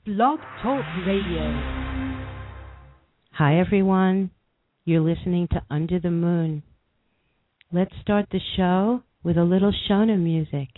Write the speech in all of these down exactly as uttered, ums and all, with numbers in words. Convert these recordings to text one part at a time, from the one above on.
Blog Talk Radio. Hi, everyone. You're listening to Under the Moon. Let's start the show with a little Shona music.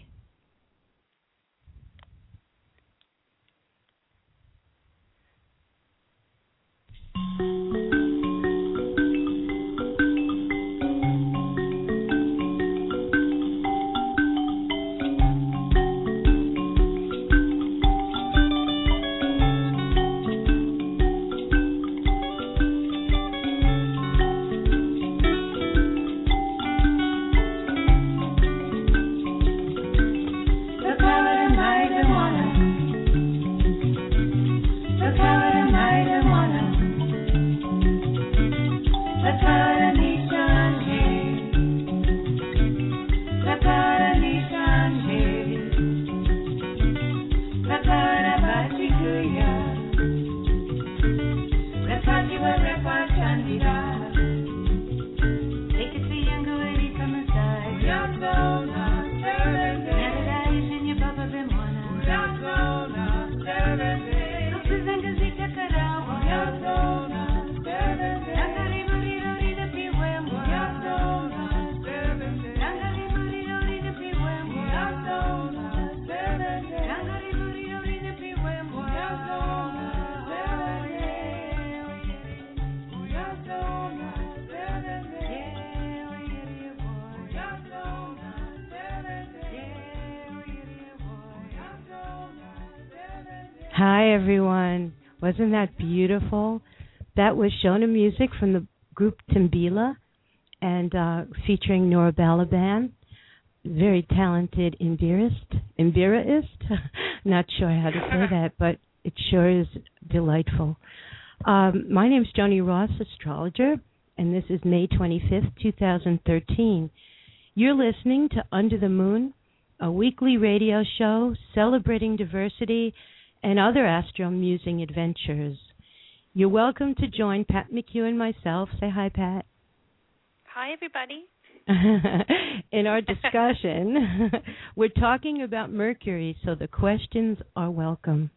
Hi, everyone. Wasn't that beautiful? That was Shona music from the group Timbila and uh, featuring Nora Balaban, very talented Imbirist. Imbiraist? Not sure how to say that, but it sure is delightful. Um, my name is Joni Ross, astrologer, and this is May twenty-fifth, twenty thirteen. You're listening to Under the Moon, a weekly radio show celebrating diversity and other astro-musing adventures. You're welcome to join Pat McHugh and myself. Say hi, Pat. Hi, everybody. In our discussion, we're talking about Mercury, so the questions are welcome.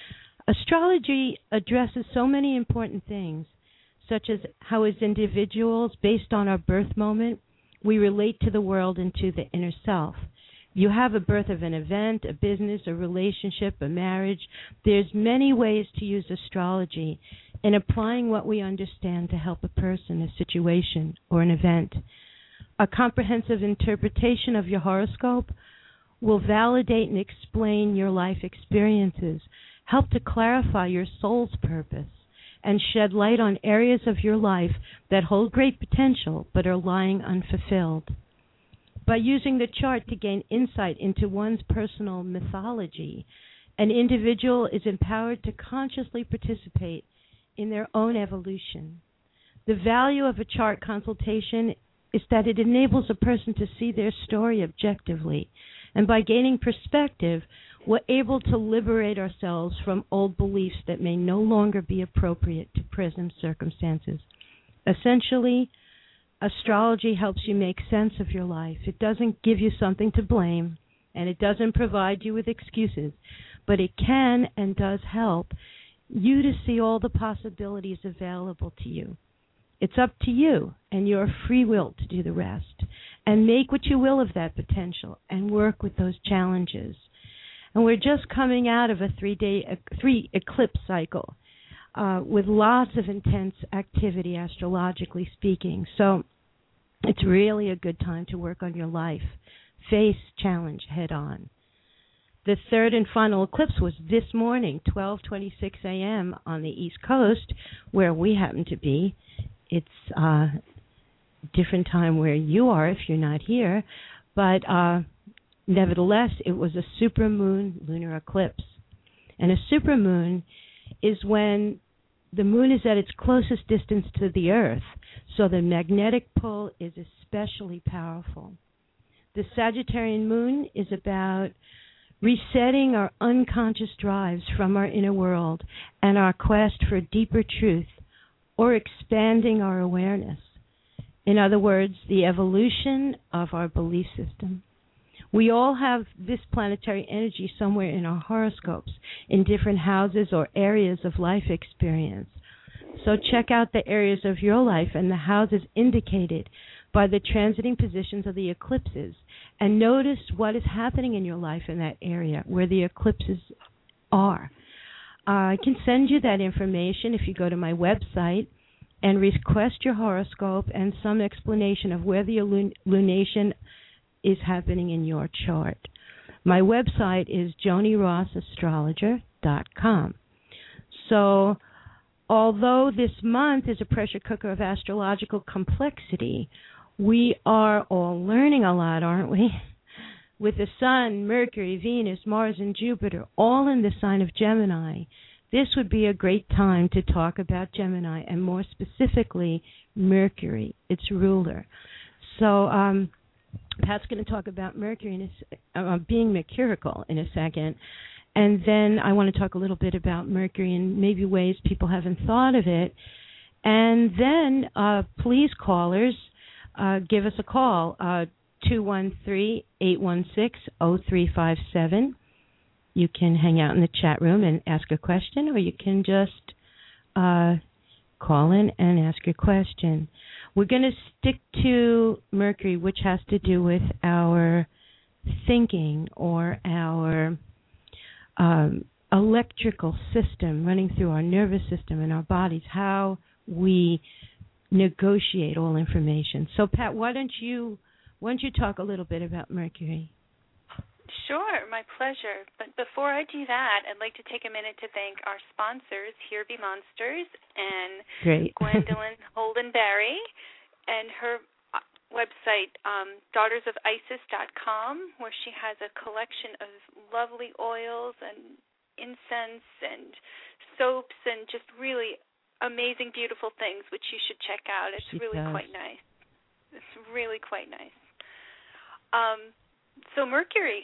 Astrology addresses so many important things, such as how as individuals, based on our birth moment, we relate to the world and to the inner self. You have a birth of an event, a business, a relationship, a marriage. There's many ways to use astrology in applying what we understand to help a person, a situation, or an event. A comprehensive interpretation of your horoscope will validate and explain your life experiences, help to clarify your soul's purpose, and shed light on areas of your life that hold great potential but are lying unfulfilled. By using the chart to gain insight into one's personal mythology, an individual is empowered to consciously participate in their own evolution. The value of a chart consultation is that it enables a person to see their story objectively, and by gaining perspective, we're able to liberate ourselves from old beliefs that may no longer be appropriate to present circumstances. Essentially, astrology helps you make sense of your life. It doesn't give you something to blame, and it doesn't provide you with excuses, but it can and does help you to see all the possibilities available to you. It's up to you and your free will to do the rest, and make what you will of that potential and work with those challenges. And we're just coming out of a three-day, a three eclipse cycle. Uh, with lots of intense activity, astrologically speaking. So it's really a good time to work on your life. Face challenge head on. The third and final eclipse was this morning, twelve twenty-six a.m. on the East Coast, where we happen to be. It's a uh, different time where you are if you're not here. But uh, nevertheless, it was a supermoon lunar eclipse. And a supermoon is when the moon is at its closest distance to the Earth, so the magnetic pull is especially powerful. The Sagittarian moon is about resetting our unconscious drives from our inner world and our quest for deeper truth, or expanding our awareness. In other words, the evolution of our belief system. We all have this planetary energy somewhere in our horoscopes, in different houses or areas of life experience. So check out the areas of your life and the houses indicated by the transiting positions of the eclipses, and notice what is happening in your life in that area where the eclipses are. Uh, I can send you that information if you go to my website and request your horoscope and some explanation of where the lun- lunation is happening in your chart. My website is joni ross astrologer dot com. So, although this month is a pressure cooker of astrological complexity, we are all learning a lot, aren't we? With the Sun, Mercury, Venus, Mars, and Jupiter all in the sign of Gemini, this would be a great time to talk about Gemini, and more specifically, Mercury, its ruler. So um, Pat's going to talk about Mercury, in a, uh, being mercurical in a second. And then I want to talk a little bit about Mercury and maybe ways people haven't thought of it. And then, uh, please, callers, uh, give us a call, uh, two one three, eight one six, zero three five seven. You can hang out in the chat room and ask a question, or you can just uh, call in and ask your question. We're going to stick to Mercury, which has to do with our thinking or our um, electrical system running through our nervous system and our bodies, how we negotiate all information. So, Pat, why don't you why don't you talk a little bit about Mercury? Sure, my pleasure. But before I do that, I'd like to take a minute to thank our sponsors, Here Be Monsters, and Great. Gwendolyn Holdenberry, and her website, um, daughters of isis dot com, where she has a collection of lovely oils and incense and soaps and just really amazing, beautiful things, which you should check out. It's She really does. quite nice. It's really quite nice. Um, so Mercury.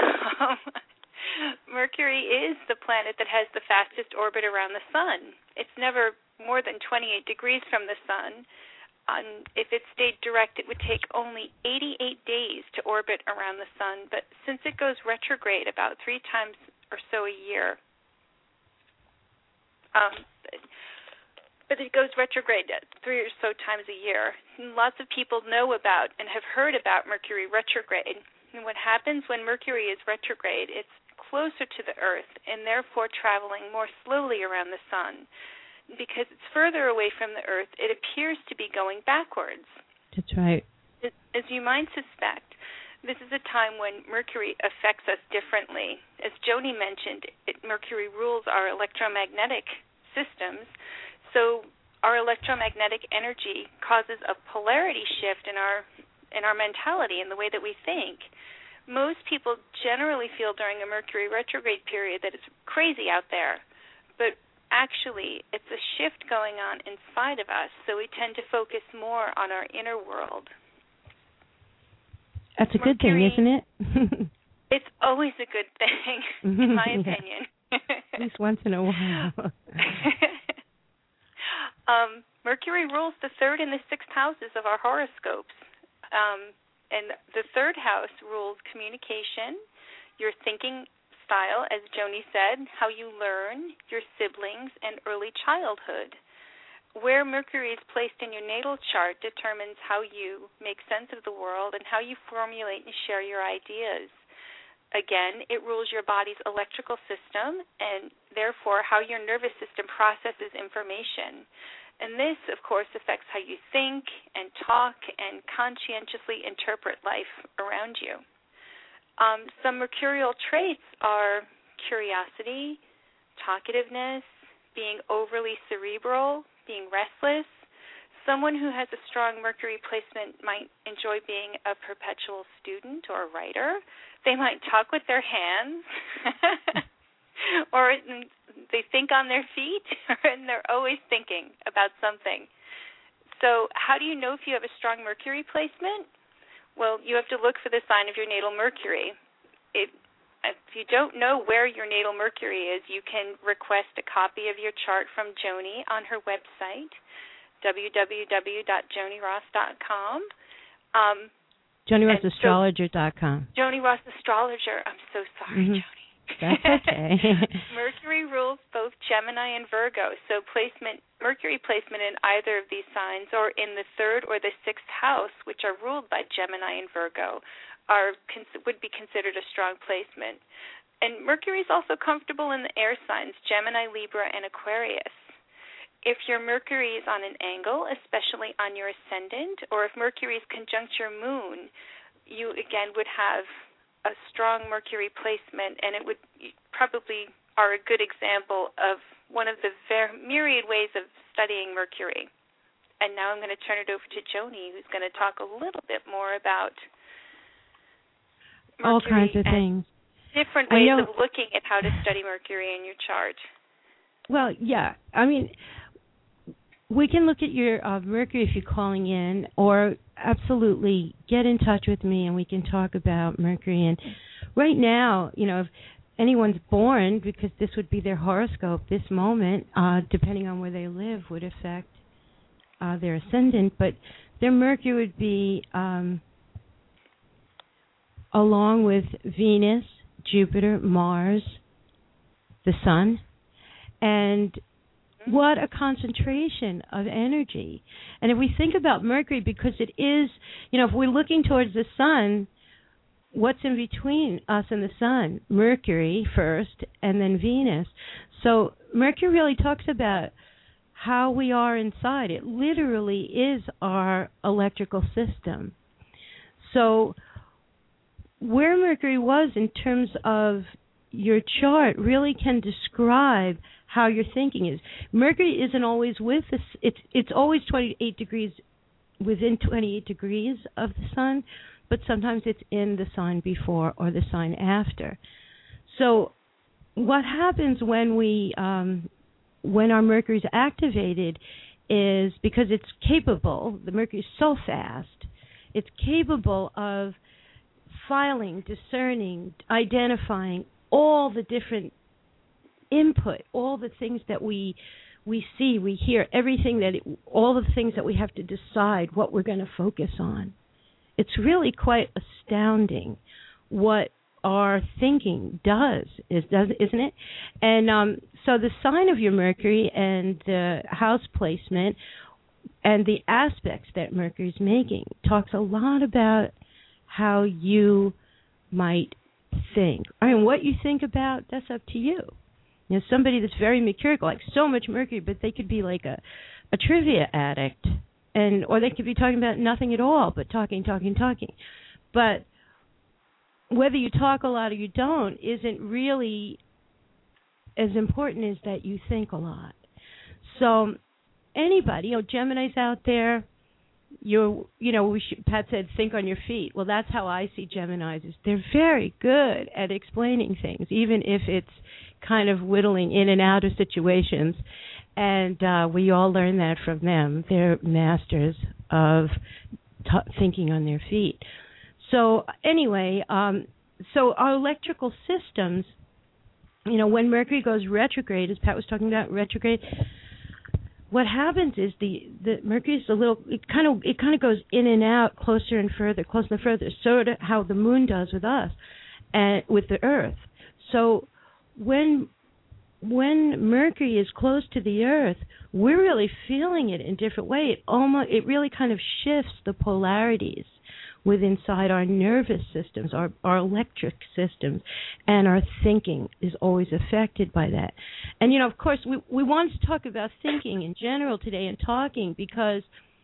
Mercury is the planet that has the fastest orbit around the sun. It's never more than twenty-eight degrees from the sun. Um, if it stayed direct, it would take only eighty-eight days to orbit around the sun. But since it goes retrograde about three times or so a year, um, but it goes retrograde three or so times a year, lots of people know about and have heard about Mercury retrograde. And what happens when Mercury is retrograde, it's closer to the Earth and therefore traveling more slowly around the sun. Because it's further away from the Earth, it appears to be going backwards. That's right. As you might suspect, this is a time when Mercury affects us differently. As Joni mentioned, it, Mercury rules our electromagnetic systems, so our electromagnetic energy causes a polarity shift in our in our mentality, in the way that we think. Most people generally feel during a Mercury retrograde period that it's crazy out there, but actually it's a shift going on inside of us, so we tend to focus more on our inner world. That's a good thing, isn't it? It's always a good thing, in my yeah. opinion. At least once in a while. um, Mercury rules the third and the sixth houses of our horoscopes. Um, and the third house rules communication, your thinking style, as Joni said, how you learn, your siblings, and early childhood. Where Mercury is placed in your natal chart determines how you make sense of the world and how you formulate and share your ideas. Again, it rules your body's electrical system and therefore how your nervous system processes information. And this, of course, affects how you think and talk and conscientiously interpret life around you. Um, some mercurial traits are curiosity, talkativeness, being overly cerebral, being restless. Someone who has a strong Mercury placement might enjoy being a perpetual student or a writer. They might talk with their hands, or they think on their feet, and they're always thinking about something. So how do you know if you have a strong Mercury placement? Well, you have to look for the sign of your natal Mercury. It, if you don't know where your natal Mercury is, you can request a copy of your chart from Joni on her website, w w w dot joni ross dot com. Um, Joni Ross Astrologer dot com. So, Joni Ross Astrologer. I'm so sorry, mm-hmm. Joni. That's okay. Mercury rules both Gemini and Virgo, so placement Mercury placement in either of these signs or in the third or the sixth house, which are ruled by Gemini and Virgo, are would be considered a strong placement. And Mercury is also comfortable in the air signs, Gemini, Libra, and Aquarius. If your Mercury is on an angle, especially on your ascendant, or if Mercury is conjunct your moon, you again would have a strong Mercury placement, and it would probably are a good example of one of the ver- myriad ways of studying Mercury. And now I'm going to turn it over to Joni, who's going to talk a little bit more about Mercury all kinds of things, different ways of looking at how to study Mercury in your chart. Well, yeah, I mean, we can look at your uh, Mercury if you're calling in, or absolutely get in touch with me and we can talk about Mercury. And right now, you know, if anyone's born, because this would be their horoscope, this moment, uh, depending on where they live, would affect uh, their ascendant. But their Mercury would be um, along with Venus, Jupiter, Mars, the Sun, and what a concentration of energy. And if we think about Mercury, because it is, you know, if we're looking towards the sun, what's in between us and the sun? Mercury first, and then Venus. So Mercury really talks about how we are inside. It literally is our electrical system. So where Mercury was in terms of your chart really can describe how your thinking is. Mercury isn't always with us. It's it's always twenty-eight degrees within twenty-eight degrees of the sun, but sometimes it's in the sign before or the sign after. So what happens when we um, when our Mercury is activated is because it's capable. The Mercury is so fast. It's capable of filing, discerning, identifying all the different input, all the things that we we see, we hear, everything that, it, all the things that we have to decide what we're going to focus on. It's really quite astounding what our thinking does, is does isn't it? And um, so the sign of your Mercury and the house placement and the aspects that Mercury's making talks a lot about how you might think. I mean, what you think about, that's up to you. You know, somebody that's very mercurial, like so much Mercury, but they could be like a, a trivia addict, and or they could be talking about nothing at all, but talking, talking, talking. But whether you talk a lot or you don't isn't really as important as that you think a lot. So anybody, you know, Gemini's out there, you're, you know, we should, Pat said, think on your feet. Well, that's how I see Geminis. Is they're very good at explaining things, even if it's kind of whittling in and out of situations. And uh, we all learn that from them. They're masters of t- thinking on their feet. So anyway, um, so our electrical systems, you know, when Mercury goes retrograde, as Pat was talking about retrograde, what happens is the, the Mercury's a little, it kind of it kind of goes in and out, closer and further, closer and further, sort of how the moon does with us and with the Earth. So when when Mercury is close to the Earth, we're really feeling it in a different way. It almost it really kind of shifts the polarities within inside our nervous systems, our, our electric systems, and our thinking is always affected by that. And, you know, of course, we, we want to talk about thinking in general today and talking because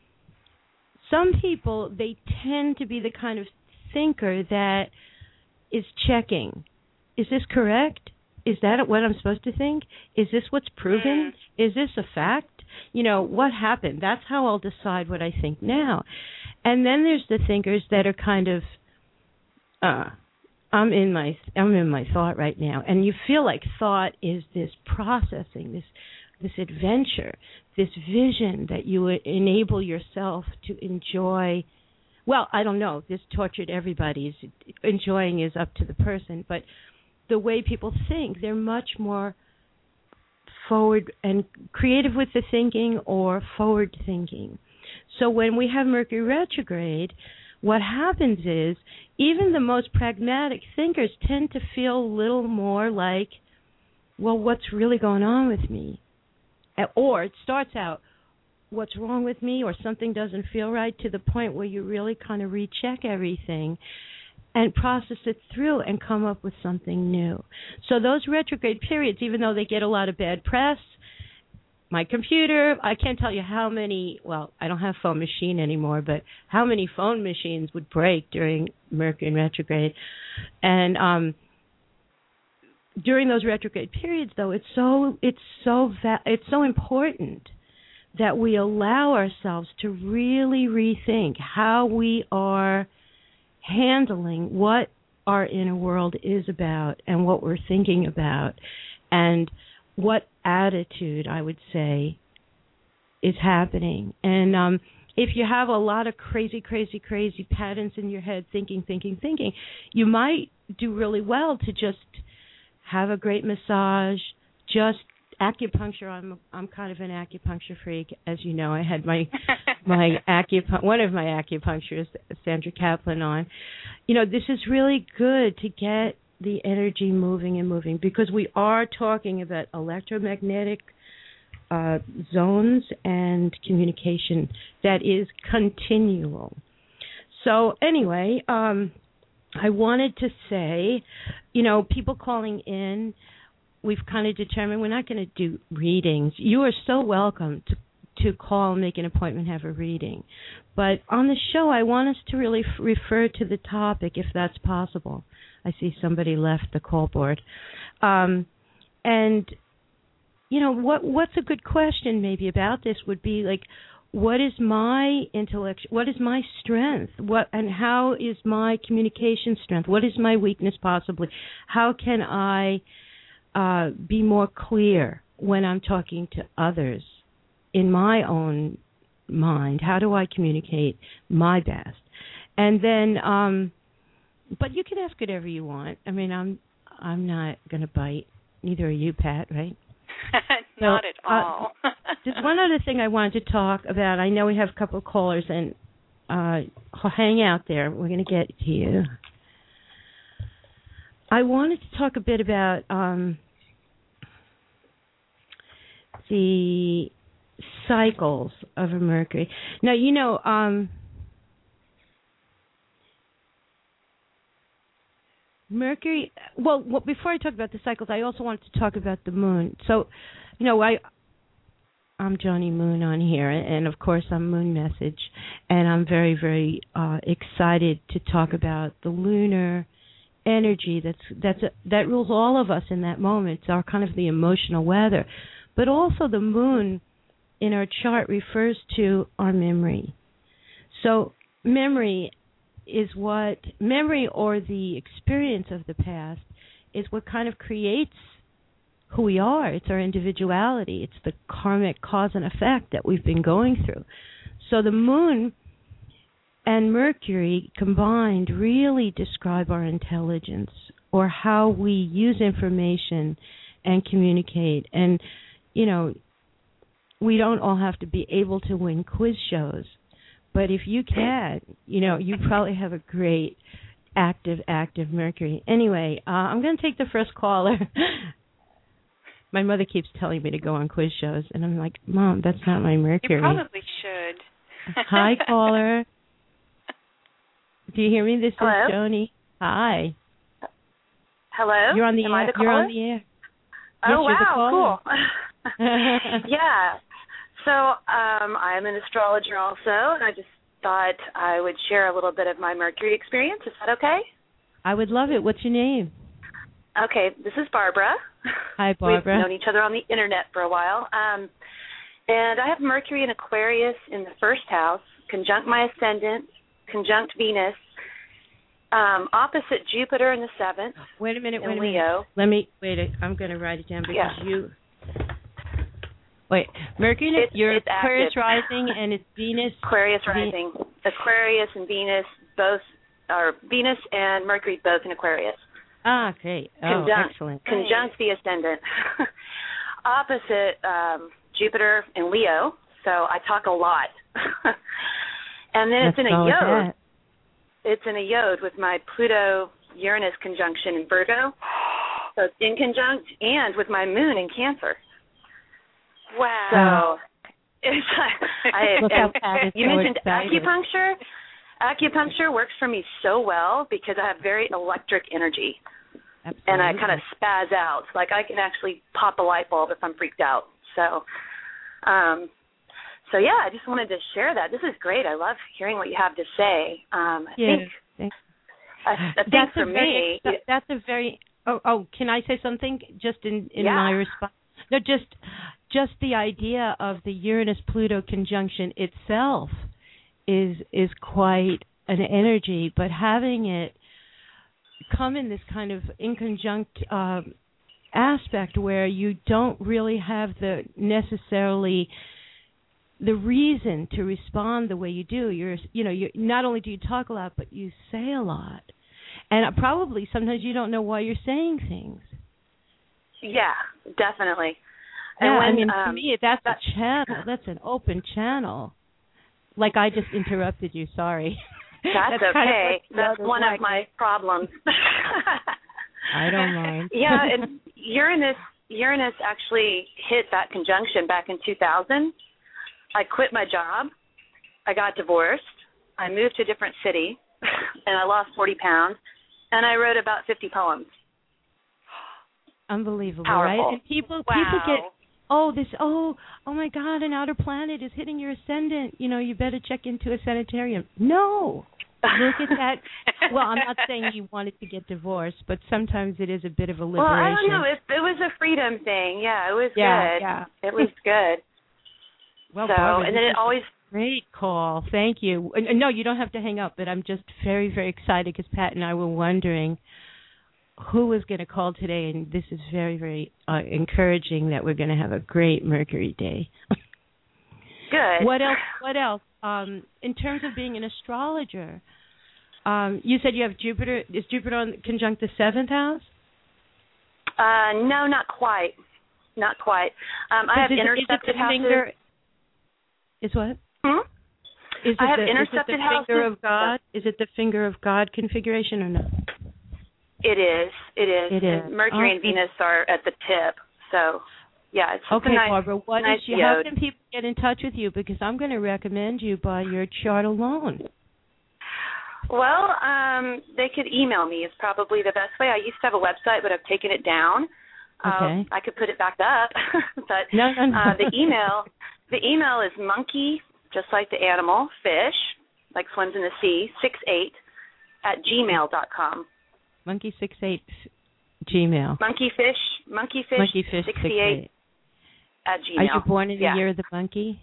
some people, they tend to be the kind of thinker that is checking. Is this correct? Is that what I'm supposed to think? Is this what's proven? Is this a fact? You know, what happened? That's how I'll decide what I think now. And then there's the thinkers that are kind of, uh, I'm in my I'm in my thought right now, and you feel like thought is this processing, this this adventure, this vision that you would enable yourself to enjoy. Well, I don't know. This tortured everybody's enjoying is up to the person, but the way people think, they're much more forward and creative with the thinking or forward thinking. So when we have Mercury retrograde, what happens is even the most pragmatic thinkers tend to feel a little more like, well, what's really going on with me? Or it starts out, what's wrong with me, or something doesn't feel right, to the point where you really kind of recheck everything and process it through and come up with something new. So those retrograde periods, even though they get a lot of bad press, my computer, I can't tell you how many, well, I don't have phone machine anymore, but how many phone machines would break during Mercury in retrograde. And um, during those retrograde periods, though, it's so it's so va- it's so important that we allow ourselves to really rethink how we are handling what our inner world is about and what we're thinking about, and what attitude, I would say, is happening. And um, if you have a lot of crazy, crazy, crazy patterns in your head, thinking, thinking, thinking, you might do really well to just have a great massage, just acupuncture. I'm I'm kind of an acupuncture freak, as you know. I had my my acup- one of my acupuncturists, Sandra Kaplan, on. You know, this is really good to get the energy moving and moving, because we are talking about electromagnetic uh, zones and communication that is continual. So anyway, um, I wanted to say, you know, people calling in, we've kind of determined we're not going to do readings. You are so welcome to to call, make an appointment, have a reading. But on the show, I want us to really f- refer to the topic, if that's possible. I see somebody left the call board. Um, and, you know, what what's a good question maybe about this would be like, what is my intellect, what is my strength? What and how is my communication strength? What is my weakness possibly? How can I uh, be more clear when I'm talking to others in my own mind? How do I communicate my best? And then, um, but you can ask whatever you want. I mean, I'm I'm not going to bite. Neither are you, Pat, right? Not so, at all. Uh, just one other thing I wanted to talk about. I know we have a couple of callers, and uh, hang out there. We're going to get to you. I wanted to talk a bit about um, the cycles of a Mercury. Now, you know, um, Mercury, well, well, before I talk about the cycles, I also wanted to talk about the moon. So, you know, I, I'm Joni Moon on here, and of course I'm Moon Message, and I'm very, very uh, excited to talk about the lunar energy that's that's a, that rules all of us in that moment. It's our kind of the emotional weather, but also the moon in our chart refers to our memory. So memory is what, memory or the experience of the past is what kind of creates who we are. It's our individuality. It's the karmic cause and effect that we've been going through. So the moon and Mercury combined really describe our intelligence, or how we use information and communicate. And, you know, we don't all have to be able to win quiz shows, but if you can, you know, you probably have a great active, active Mercury. Anyway, uh, I'm going to take the first caller. My mother keeps telling me to go on quiz shows, and I'm like, Mom, that's not my Mercury. You probably should. Hi, caller. Do you hear me? This Hello? is Joni. Hi. Hello? You're on the Am air. I the You're caller? on the air. Oh, yes, you're wow, the caller. cool. Yeah. So um, I'm an astrologer also, and I just thought I would share a little bit of my Mercury experience. Is that okay? I would love it. What's your name? Okay, this is Barbara. Hi, Barbara. We've known each other on the Internet for a while. Um, and I have Mercury in Aquarius in the first house, conjunct my ascendant, conjunct Venus, um, opposite Jupiter in the seventh. Wait a minute, wait a Leo. minute. Let me, wait, I'm going to write it down because yeah. you, wait, Mercury, it's, you're it's Aquarius active. rising and it's Venus. Aquarius rising. Aquarius and Venus both, are Venus and Mercury both in Aquarius. Ah, great. Oh, Conjunct, excellent. Conjunct the ascendant. Opposite um, Jupiter and Leo, so I talk a lot. And then Let's it's in go a with yod. that. it's in a yod with my Pluto-Uranus conjunction in Virgo. So it's in conjunct and with my moon in Cancer. Wow. So it's, I, Look how Pat is you so mentioned excited. acupuncture. Acupuncture works for me so well because I have very electric energy. Absolutely. And I kind of spaz out. Like I can actually pop a light bulb if I'm freaked out. So, um, so yeah, I just wanted to share that. This is great. I love hearing what you have to say. Um, I yeah. think, I, I think that's for a very, me, that's a very. Oh, oh, can I say something just in, in yeah. my response? No, just just the idea of the Uranus-Pluto conjunction itself is is quite an energy, but having it come in this kind of inconjunct uh, aspect where you don't really have the necessarily the reason to respond the way you do. You're, you know, you not only do you talk a lot, but you say a lot, and probably sometimes you don't know why you're saying things. Yeah, definitely. Yeah, And when, I mean, um, to me, that's that, a channel. That's an open channel. Like I just interrupted you. Sorry. That's, that's okay. Kind of that's one like, of my problems. I don't mind. Yeah, and Uranus Uranus actually hit that conjunction back in two thousand. I quit my job. I got divorced. I moved to a different city, and I lost forty pounds. And I wrote about fifty poems. Unbelievable, Powerful. right? And people Wow. people get oh this oh oh my God, an outer planet is hitting your ascendant. You know, you better check into a sanitarium. No. Look at that. Well, I'm not saying you wanted to get divorced, but sometimes it is a bit of a liberation. Well, I don't know. It, it was a freedom thing. Yeah, it was yeah, good. Yeah. It was good. Well, so, Barbara, and then it always. Great call. Thank you. Uh, No, you don't have to hang up, but I'm just very, very excited because Pat and I were wondering who was going to call today, and this is very, very uh, encouraging that we're going to have a great Mercury day. Good. What else? What else? Um, in terms of being an astrologer, um, you said you have Jupiter. Is Jupiter on conjunct the seventh house? Uh, no, not quite. Not quite. Um, I have is, intercepted is it the houses. Finger, is what? Hmm? Is it I have the, intercepted is it the houses. finger of God? Is it the finger of God configuration or no? It is. It is. It is. And Mercury oh, and Venus are at the tip. So, yeah, it's okay, a nice, Barbara. What nice is you, how yod. can people get in touch with you? Because I'm going to recommend you by your chart alone. Well, um, they could email me is probably the best way. I used to have a website, but I've taken it down. Okay. Uh, I could put it back up. but no, no, no. Uh, the email, the email is monkey, just like the animal, fish, like swims in the sea, six eight at gmail dot com. Monkey six eight Gmail. Monkeyfish, monkeyfish, Monkeyfish sixty-eight at Gmail. Are you born in the yeah. year of the monkey?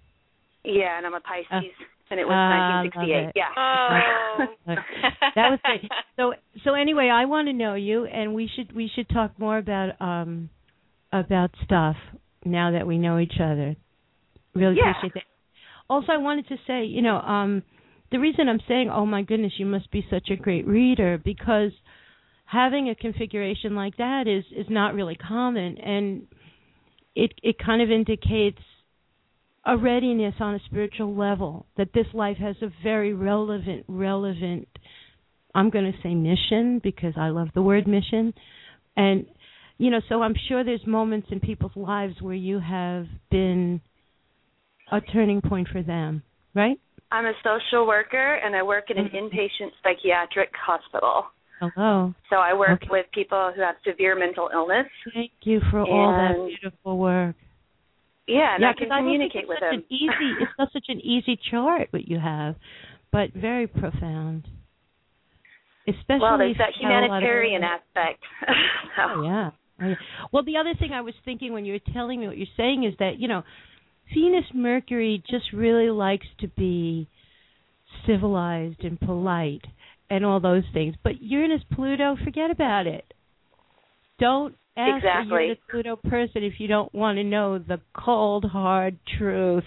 Yeah, and I'm a Pisces, uh, and it was uh, nineteen sixty-eight. Yeah. Oh. That was great. So, so anyway, I want to know you, and we should we should talk more about um about stuff now that we know each other. Really yeah. appreciate that. Also, I wanted to say, you know, um, the reason I'm saying, oh my goodness, you must be such a great reader, because having a configuration like that is is not really common, and it it kind of indicates a readiness on a spiritual level, that this life has a very relevant, relevant, I'm going to say mission, because I love the word mission. And, you know, so I'm sure there's moments in people's lives where you have been a turning point for them, right? I'm a social worker, and I work in an Mm-hmm. inpatient psychiatric hospital. Hello. So I work Okay. with people who have severe mental illness. Thank you for all that And- beautiful work. Yeah, and yeah, I can because I don't think communicate it's with such them. an easy. It's not such an easy chart what you have, but very profound. Especially Well, there's that if you had a lot of- humanitarian aspect. so. Oh yeah. Oh, yeah. Well, the other thing I was thinking when you were telling me what you're saying is that, you know, Venus Mercury just really likes to be civilized and polite and all those things. But Uranus Pluto, forget about it. Don't ask Exactly. a Uranus Pluto person if you don't want to know the cold, hard truth.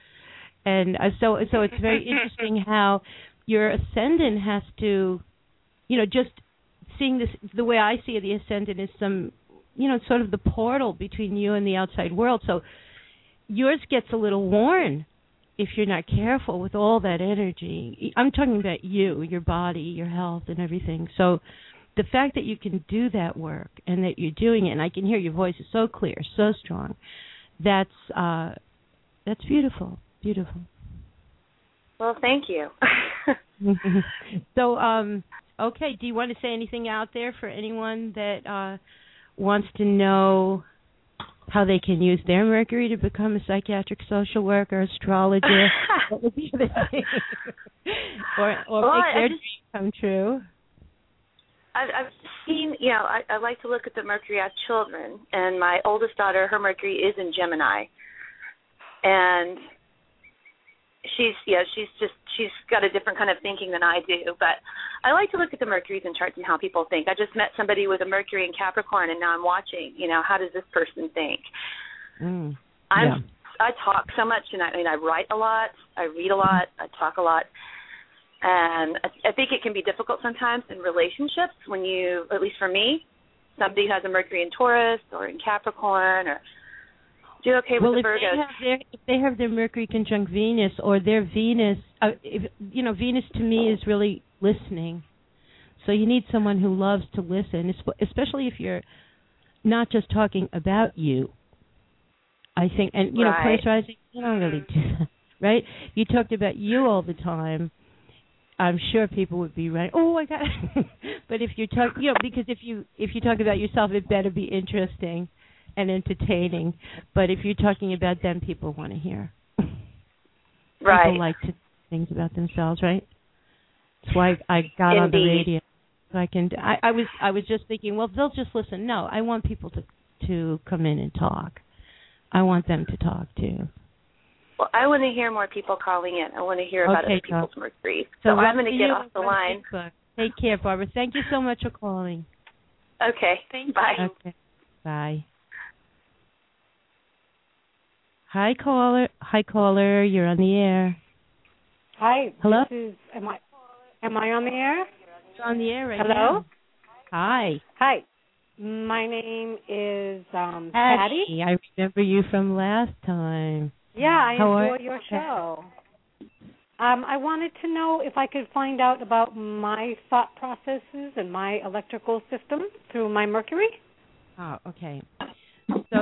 And uh, so, so it's very interesting how your ascendant has to, you know, just seeing this, the way I see it, the ascendant is some, you know, sort of the portal between you and the outside world. So yours gets a little worn if you're not careful with all that energy, I'm talking about you, your body, your health, and everything. So the fact that you can do that work and that you're doing it, and I can hear your voice is so clear, so strong, that's uh, that's beautiful, beautiful. Well, thank you. So, um, okay, do you want to say anything out there for anyone that uh, wants to know how they can use their Mercury to become a psychiatric social worker, astrologer, what would be the thing? or or well, make I, their I just, dream come true? I've, I've seen, you know, I, I like to look at the Mercury as children, and my oldest daughter, her Mercury is in Gemini, and she's, yeah, she's just, she's got a different kind of thinking than I do, but I like to look at the Mercuries and charts and how people think. I just met somebody with a Mercury in Capricorn, and now I'm watching, you know, how does this person think? Mm, I'm, yeah. I talk so much, and I, I mean, I write a lot, I read a lot, I talk a lot, and I, I think it can be difficult sometimes in relationships when you, at least for me, somebody who has a Mercury in Taurus or in Capricorn or do okay with well, the if Virgos. they have their if they have their Mercury conjunct Venus, or their Venus, uh, if, you know, Venus to me is really listening. So you need someone who loves to listen, especially if you're not just talking about you. I think, and you right. know, Class Rising, you don't really do that, right? You talked about you all the time. I'm sure people would be right. Oh, I got it. But if you talk, you know, because if you if you talk about yourself, it better be interesting and entertaining. But if you're talking about them, people want to hear. Right. People like to things about themselves, right? That's why I got Indeed. on the radio. So I can. I, I was. I was just thinking. Well, they'll just listen. No, I want people to to come in and talk. I want them to talk too. Well, I want to hear more people calling in. I want to hear about okay, other people's so, Mercury. So, so I'm going to get you off the line. Facebook. Take care, Barbara. Thank you so much for calling. Okay. Thank Bye. you. Okay. Bye. Hi, caller. Hi, caller. You're on the air. Hi. Hello. This is. Am I? Am I on the air? You're on the air right Hello? now. Hi. Hi. My name is um, Patty. Patty. I remember you from last time. Yeah, I How are enjoy your you? show. Um, I wanted to know if I could find out about my thought processes and my electrical system through my Mercury. Oh, okay. So,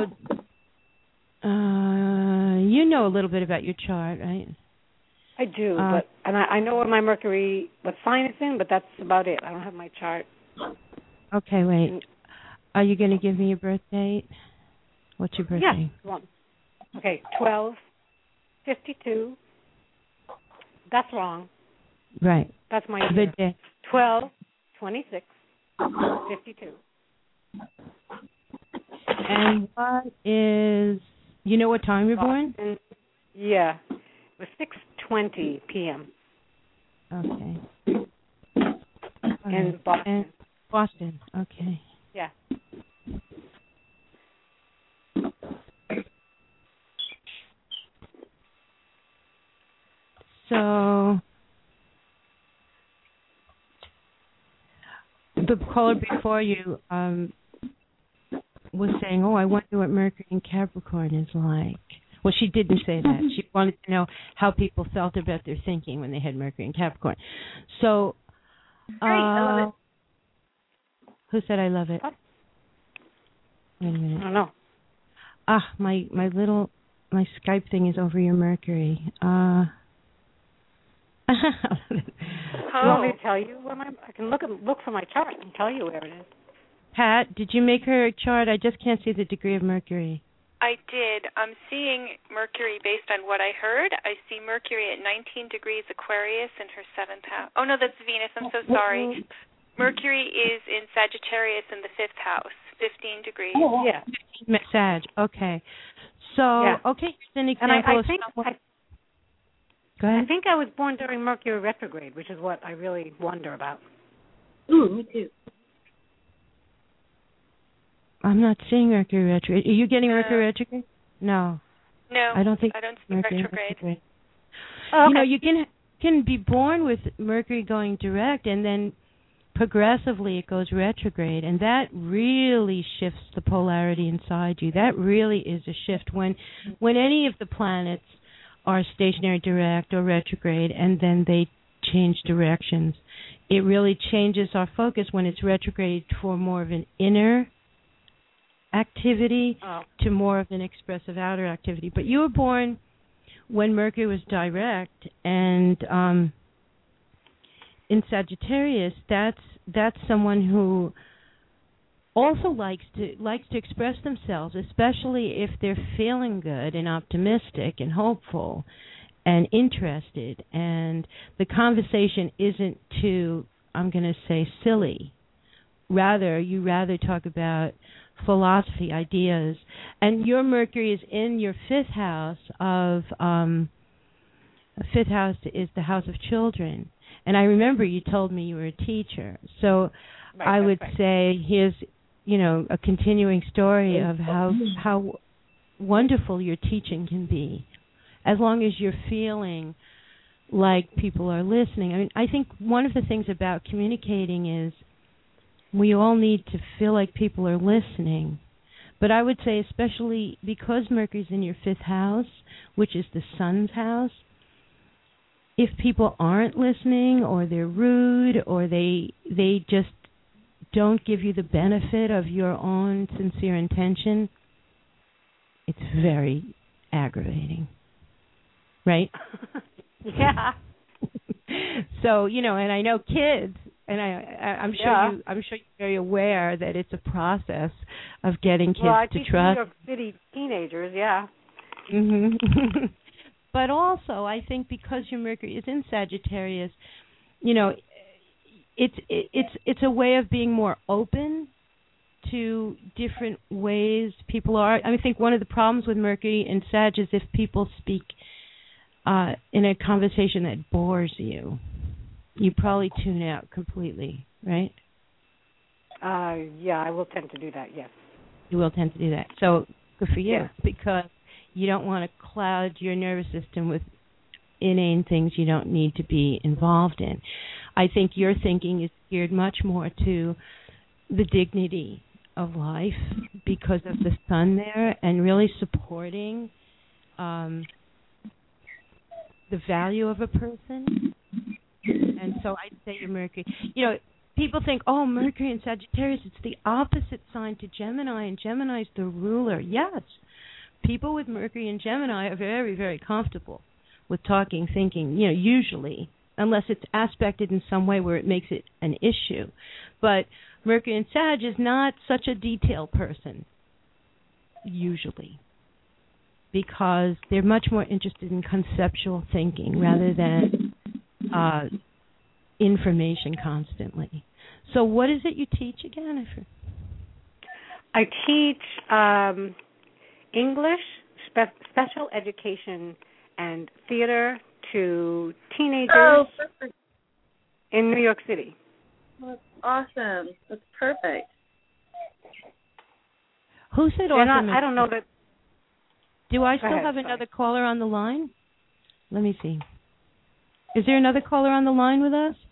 uh, you know a little bit about your chart, right? I do, Uh, but and I, I know where my Mercury, what sign it's in, but that's about it. I don't have my chart. Okay, wait. Are you going to give me your birth date? What's your birthday? Yeah, one. Okay, twelve fifty-two. That's wrong. Right. That's my The year. day. twelve twenty-six fifty-two. And what is, you know what time you're born? Boston, yeah. It was six twenty p.m. Okay. All in right. Boston. And Boston, okay. Yeah. So the caller before you um, was saying, oh, I wonder what Mercury in Capricorn is like. Well, she didn't say that. She wanted to know how people felt about their thinking when they had Mercury in Capricorn. So, uh, Great, I love it. Who said I love it? Wait a I minute. don't know. Ah, my, my little, my Skype thing is over your Mercury. Uh... Do you want me to tell you where my? I can look look for my chart and tell you where it is. Pat, did you make her a chart? I just can't see the degree of Mercury. I did. I'm seeing Mercury based on what I heard. I see Mercury at nineteen degrees Aquarius in her seventh house. Oh, no, that's Venus. I'm so sorry. Mercury is in Sagittarius in the fifth house, fifteen degrees. Yeah. Sag. Okay. So, Yeah. okay, here's an And I, example I of think someone. I, Go ahead. I think I was born during Mercury retrograde, which is what I really wonder about. Ooh, me too. I'm not seeing Mercury retrograde. Are you getting No. Mercury retrograde? No. No, I don't think I don't see Mercury retrograde. Oh, okay. You know, you can can be born with Mercury going direct, and then progressively it goes retrograde, and that really shifts the polarity inside you. That really is a shift when when any of the planets are stationary, direct, or retrograde, and then they change directions. It really changes our focus when it's retrograde for more of an inner activity oh. to more of an expressive outer activity. But you were born when Mercury was direct, and um, in Sagittarius, that's that's someone who also likes to likes to express themselves, especially if they're feeling good and optimistic and hopeful and interested, and the conversation isn't too, I'm going to say, silly. Rather, you rather talk about philosophy, ideas, and your Mercury is in your fifth house of, um, fifth house is the house of children. And I remember you told me you were a teacher. So right, I would right. say here's, you know, a continuing story of how how wonderful your teaching can be, as long as you're feeling like people are listening. I mean, I think one of the things about communicating is we all need to feel like people are listening. But I would say, especially because Mercury's in your fifth house, which is the sun's house, if people aren't listening, or they're rude, or they they just don't give you the benefit of your own sincere intention, it's very aggravating. Right? Yeah. So, you know, and I know kids, and I, I I'm sure yeah. you I'm sure you're very aware that it's a process of getting kids well, I to teach trust. New York City teenagers, yeah. Mhm. But also, I think because your Mercury is in Sagittarius, you know, it's it, it's it's a way of being more open to different ways people are. I think one of the problems with Mercury and Sag is if people speak uh, in a conversation that bores you, you probably tune out completely, right? Uh, yeah, I will tend to do that, yes. You will tend to do that. So good for you, yeah. because you don't want to cloud your nervous system with inane things you don't need to be involved in. I think your thinking is geared much more to the dignity of life because of the sun there, and really supporting um, the value of a person. And so I'd say your Mercury, you know, people think, oh, Mercury and Sagittarius, it's the opposite sign to Gemini, and Gemini's the ruler. Yes, people with Mercury and Gemini are very, very comfortable with talking, thinking, you know, usually, unless it's aspected in some way where it makes it an issue. But Mercury and Sag is not such a detailed person, usually, because they're much more interested in conceptual thinking rather than uh, information constantly. So what is it you teach again? I teach um, English, spe- special education, and theater to teenagers oh, perfect. in New York City. That's awesome. That's perfect. Who said They're awesome? not, I don't know that. Do I still ahead, have sorry. another caller on the line? Let me see. Is there another caller on the line with us?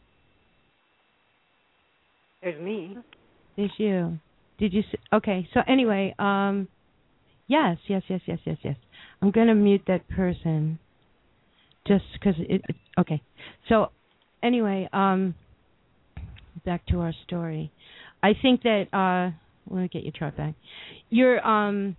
There's me. There's you. Did you? S- okay. So anyway, um, yes, yes, yes, yes, yes, yes. I'm going to mute that person just because it, it. Okay. So anyway, um, back to our story. I think that uh, let me get your chart back. You're um.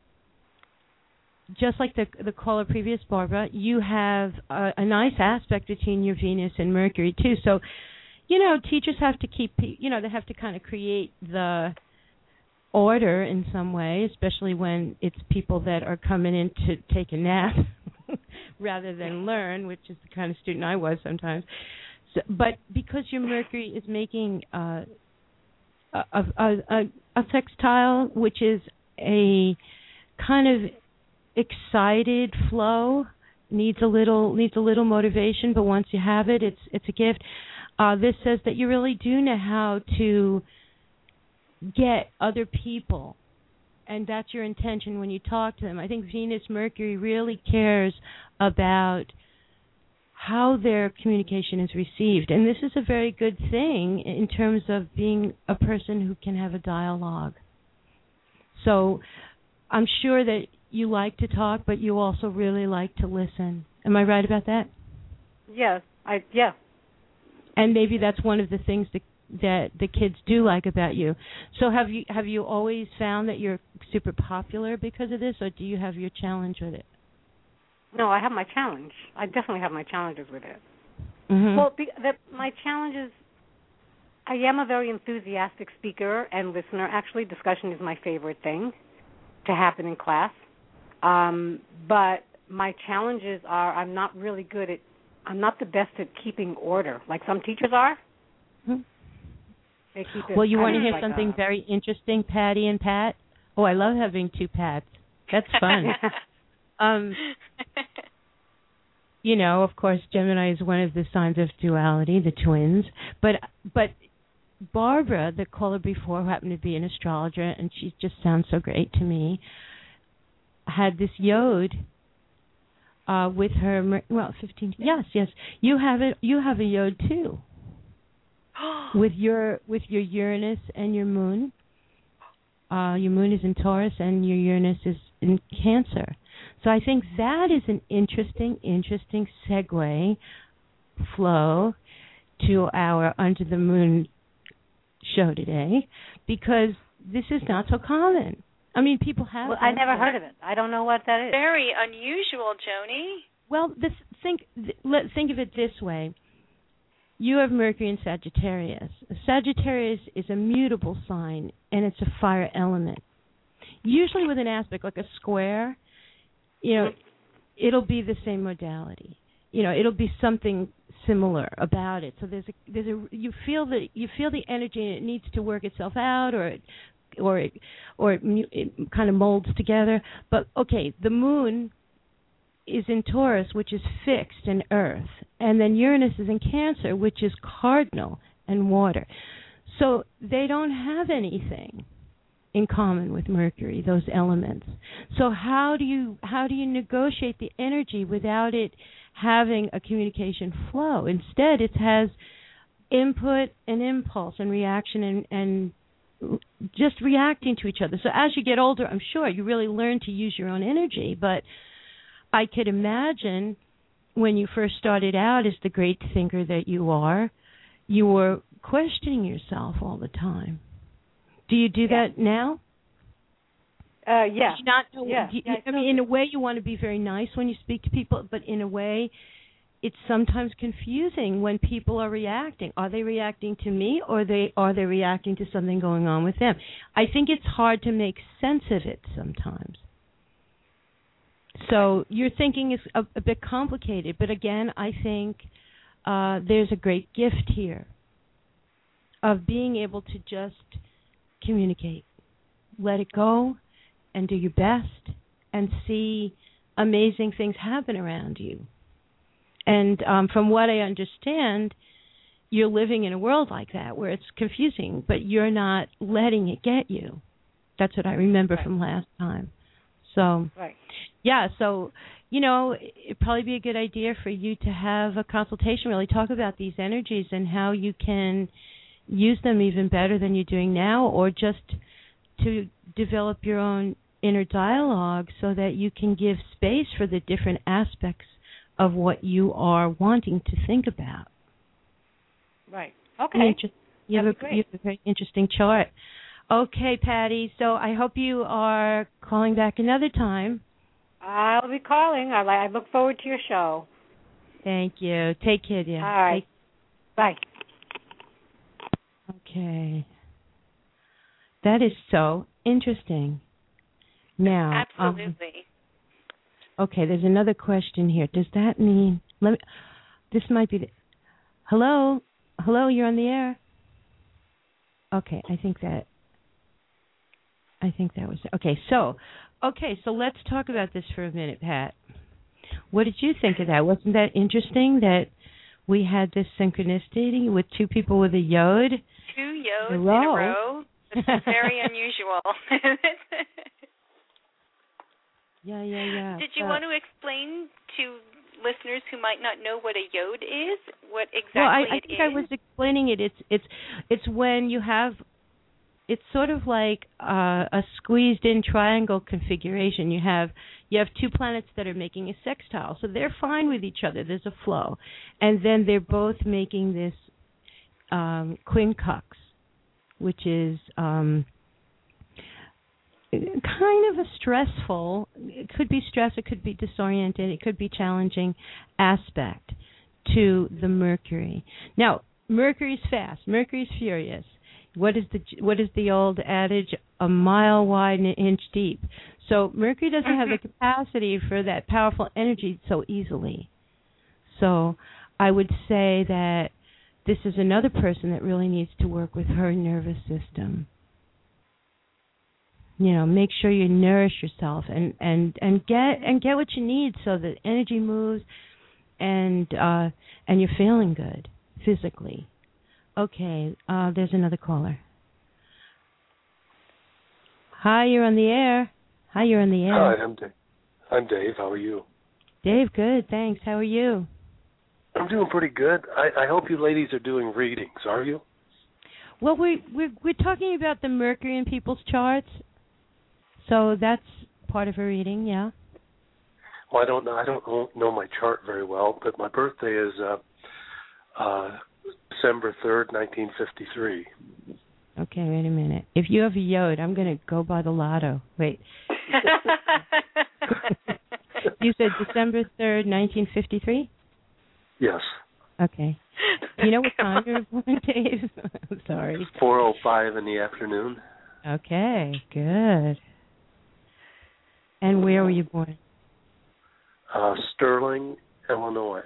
Just like the the caller previous, Barbara, you have a, a nice aspect between your Venus and Mercury too. So, you know, teachers have to keep, you know, they have to kind of create the order in some way, especially when it's people that are coming in to take a nap rather than learn, which is the kind of student I was sometimes. So, but because your Mercury is making uh, a, a, a, a sextile, which is a kind of excited flow, needs a little needs a little motivation, but once you have it, it's it's a gift. Uh, this says that you really do know how to get other people, and that's your intention when you talk to them. I think Venus Mercury really cares about how their communication is received, and this is a very good thing in terms of being a person who can have a dialogue. So I'm sure that you like to talk, but you also really like to listen. Am I right about that? Yes, I yeah. And maybe that's one of the things that that the kids do like about you. So have you have you always found that you're super popular because of this, or do you have your challenge with it? No, I have my challenge. I definitely have my challenges with it. Mm-hmm. Well, the, the, my challenge is I am a very enthusiastic speaker and listener. Actually, discussion is my favorite thing to happen in class. Um, but my challenges are I'm not really good at, I'm not the best at keeping order, like some teachers are. Mm-hmm. They keep it Well, you want to hear like something a, very interesting, Patty and Pat? Oh, I love having two Pats. That's fun. um, you know, of course, Gemini is one of the signs of duality, the twins. But but Barbara, the caller before, who happened to be an astrologer, and she just sounds so great to me, had this yod uh, with her. Well, fifteen. Yes, yes. You have it. You have a yod too. with your with your Uranus and your moon. Uh, your moon is in Taurus and your Uranus is in Cancer. So I think that is an interesting, interesting segue flow to our Under the Moon show today, because this is not so common. I mean, people have. Well, I never heard of it. I don't know what that is. Very unusual, Joni. Well, this, think let think of it this way. You have Mercury in Sagittarius. Sagittarius is a mutable sign, and it's a fire element. Usually with an aspect like a square, you know, it'll be the same modality. You know, it'll be something similar about it. So there's a there's a you feel the you feel the energy, and it needs to work itself out, or it, or it, or it, it kind of molds together. But okay, the moon is in Taurus, which is fixed and earth, and then Uranus is in Cancer, which is cardinal and water. So they don't have anything in common with Mercury, those elements. So how do you how do you negotiate the energy without it having a communication flow? Instead, it has input and impulse and reaction and, and just reacting to each other. So as you get older, I'm sure you really learn to use your own energy, but I could imagine when you first started out as the great thinker that you are, you were questioning yourself all the time. Do you do yeah. that now? Uh, yeah. Do you not know, yeah. do you, yeah I mean, in a way, you want to be very nice when you speak to people, but in a way, it's sometimes confusing when people are reacting. Are they reacting to me, or they are they reacting to something going on with them? I think it's hard to make sense of it sometimes. So your thinking is a, a bit complicated, but again, I think uh, there's a great gift here of being able to just communicate, let it go, and do your best, and see amazing things happen around you. And um, from what I understand, you're living in a world like that where it's confusing, but you're not letting it get you. That's what I remember right. from last time. So, right. yeah, so, you know, it'd probably be a good idea for you to have a consultation, really talk about these energies and how you can use them even better than you're doing now, or just to develop your own inner dialogue so that you can give space for the different aspects of what you are wanting to think about. Right. Okay. Inter- you, have a, you have a very interesting chart. Okay, Patty, so I hope you are calling back another time. I'll be calling. I, I look forward to your show. Thank you. Take care, dear. All right. Take- Bye. Okay. That is so interesting. Now, absolutely. Um, okay, there's another question here. Does that mean? Let me. This might be. The, hello, hello. You're on the air. Okay, I think that. I think that was okay. So, okay, so let's talk about this for a minute, Pat. What did you think of that? Wasn't that interesting that we had this synchronicity with two people with a yod? Two yods in a row. In a row. This is very unusual. yeah, yeah, yeah. Did you uh, want to explain to listeners who might not know what a yod is, what exactly well, I, I it think is? I was explaining it. It's it's it's when you have it's sort of like uh, a squeezed-in triangle configuration. You have you have two planets that are making a sextile, so they're fine with each other. There's a flow, and then they're both making this um, quincux, which is um, kind of a stressful. It could be stress, it could be disoriented, it could be challenging aspect to the Mercury. Now, Mercury's fast. Mercury's furious. What is the what is the old adage? A mile wide and an inch deep. So Mercury doesn't have the capacity for that powerful energy so easily. So I would say that this is another person that really needs to work with her nervous system. You know, make sure you nourish yourself and, and, and get and get what you need so that energy moves and uh, and you're feeling good physically. Okay, uh, there's another caller. Hi, you're on the air. Hi, you're on the air. Hi, I'm Dave. I'm Dave. How are you? Dave, good, thanks. How are you? I'm doing pretty good. I, I hope you ladies are doing readings, are you? Well, we we're, we're talking about the Mercury in people's charts, so that's part of a reading, yeah. Well, I don't know. I don't know my chart very well, but my birthday is uh, uh, December third, nineteen fifty-three. Okay, wait a minute. If you have a yod, I'm going to go by the lotto. Wait. You said December third, nineteen fifty-three? Yes. Okay. Do you know what time you were born, Dave? I'm sorry. four oh five in the afternoon. Okay, good. And where were you born? Uh, Sterling, Illinois.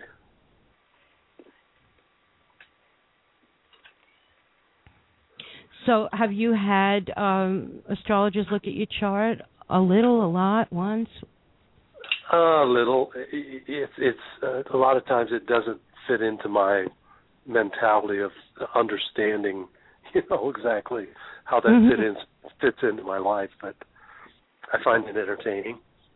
So have you had um, astrologers look at your chart a little, a lot, once? A little. It's it's uh, a lot of times it doesn't fit into my mentality of understanding, you know, exactly how that mm-hmm. fit in, fits into my life, but I find it entertaining.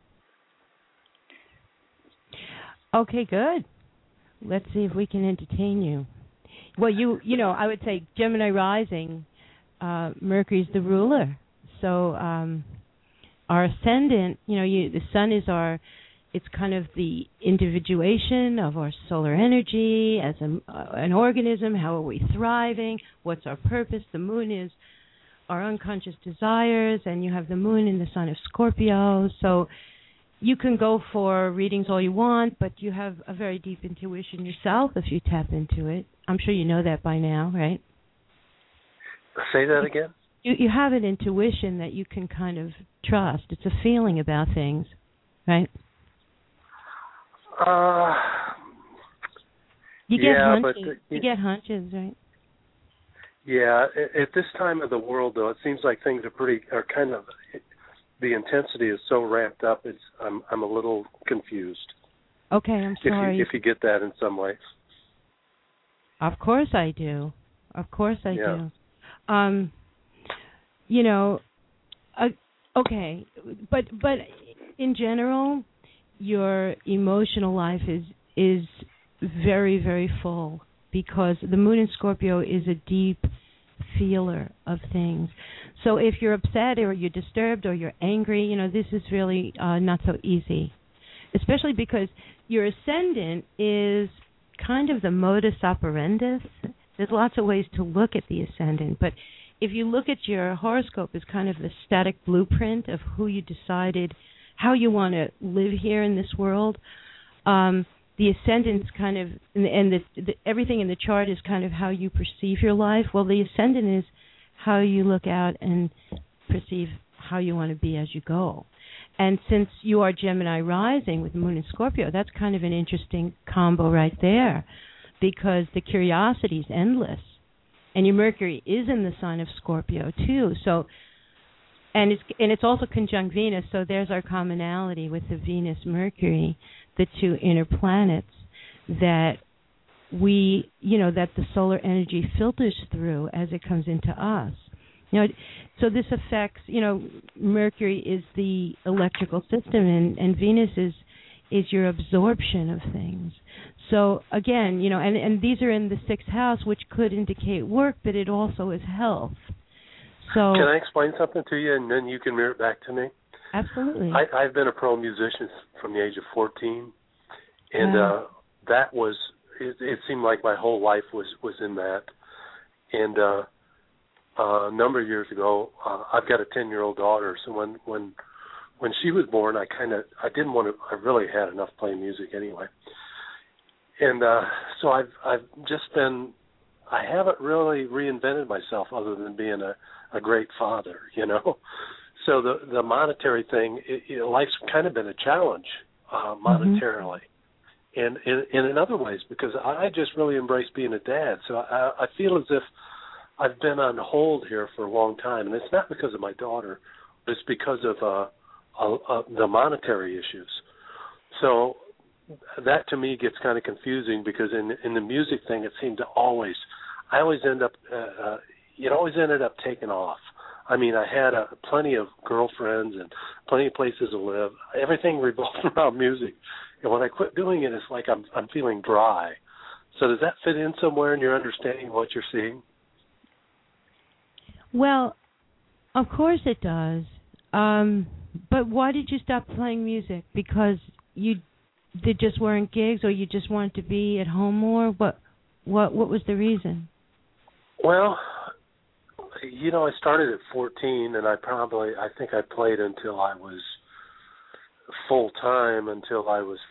Okay, good. Let's see if we can entertain you. Well, you you know, I would say Gemini rising, uh, Mercury's the ruler. So um, our ascendant, you know, you, the sun is our, it's kind of the individuation of our solar energy as a, uh, an organism. How are we thriving? What's our purpose? The moon is our unconscious desires, and you have the moon in the sign of Scorpio. So you can go for readings all you want, but you have a very deep intuition yourself if you tap into it. I'm sure you know that by now, right? Say that again? You, you have an intuition that you can kind of trust. It's a feeling about things, right? Uh, you get yeah, hunches. but the, you get hunches, right? Yeah, at this time of the world, though, it seems like things are pretty are kind of the intensity is so ramped up. It's I'm I'm a little confused. Okay, I'm sorry. If you, if you get that in some ways. Of course I do. Of course I yeah. do. Um, you know, uh, okay, but but in general, your emotional life is is very very full because the moon in Scorpio is a deep feeler of things. So if you're upset or you're disturbed or you're angry, you know, this is really uh, not so easy, especially because your ascendant is kind of the modus operandi. There's lots of ways to look at the ascendant, but if you look at your horoscope as kind of the static blueprint of who you decided, how you want to live here in this world, um, the ascendant's kind of, and, and the, the, everything in the chart is kind of how you perceive your life. Well, the ascendant is how you look out and perceive how you want to be as you go. And since you are Gemini rising with the moon in Scorpio, that's kind of an interesting combo right there because the curiosity is endless. And your Mercury is in the sign of Scorpio, too. So, and it's and it's also conjunct Venus, so there's our commonality with the Venus-Mercury, the two inner planets that we, you know, that the solar energy filters through as it comes into us. You know, so this affects, you know, Mercury is the electrical system, and, and Venus is is your absorption of things. So again, you know, and, and these are in the sixth house, which could indicate work, but it also is health. So can I explain something to you, and then you can mirror it back to me? Absolutely. I, I've been a pro musician from the age of fourteen, and wow. uh, that was it, it. Seemed like my whole life was was in that. And uh, uh, a number of years ago, uh, I've got a ten-year-old daughter. So when when when she was born, I kind of I didn't want to. I really had enough playing music anyway. And uh, so I've I've just been. I haven't really reinvented myself other than being a, a great father, you know. So the the monetary thing, it, you know, life's kind of been a challenge uh, monetarily, mm-hmm. and, and and in other ways because I just really embrace being a dad. So I, I feel as if I've been on hold here for a long time, and it's not because of my daughter, but it's because of uh, uh, uh, the monetary issues. So that to me gets kind of confusing because in in the music thing, it seemed to always, I always end up, uh, uh, it always ended up taking off. I mean, I had uh, plenty of girlfriends and plenty of places to live. Everything revolved around music. And when I quit doing it, it's like I'm I'm feeling dry. So does that fit in somewhere in your understanding of what you're seeing? Well, of course it does. Um, but why did you stop playing music? Because you there just weren't gigs, or you just wanted to be at home more? What what what was the reason? Well, you know, I started at fourteen, and I probably, I think I played until I was full-time until I was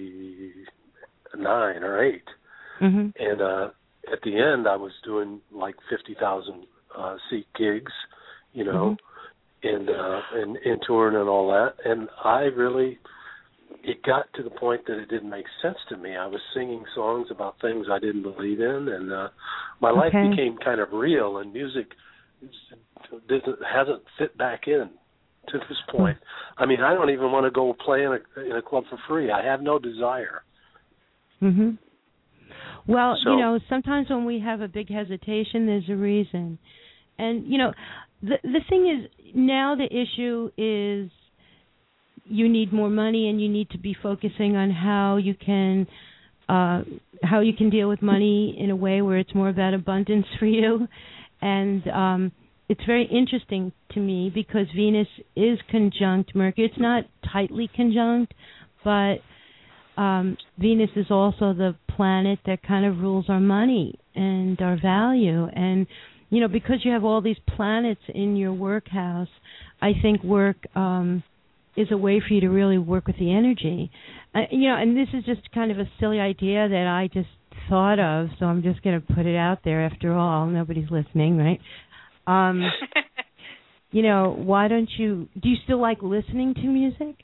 forty-nine or eight. Mm-hmm. And uh, at the end, I was doing like fifty thousand uh, seat gigs, you know, mm-hmm. and, uh, and, and touring and all that. And I really, it got to the point that it didn't make sense to me. I was singing songs about things I didn't believe in, and uh, my okay. life became kind of real, and music doesn't hasn't fit back in to this point. I mean, I don't even want to go play in a in a club for free. I have no desire. Mhm. Well, so, you know, sometimes when we have a big hesitation, there's a reason. And you know, the the thing is, now the issue is you need more money, and you need to be focusing on how you can uh, how you can deal with money in a way where it's more about abundance for you. And um, it's very interesting to me because Venus is conjunct Mercury. It's not tightly conjunct, but um, Venus is also the planet that kind of rules our money and our value. And, you know, because you have all these planets in your work house, I think work um, is a way for you to really work with the energy. Uh, you know, and this is just kind of a silly idea that I just thought of, so I'm just going to put it out there. After all, nobody's listening, right? Um, you know, why don't you, do you still like listening to music?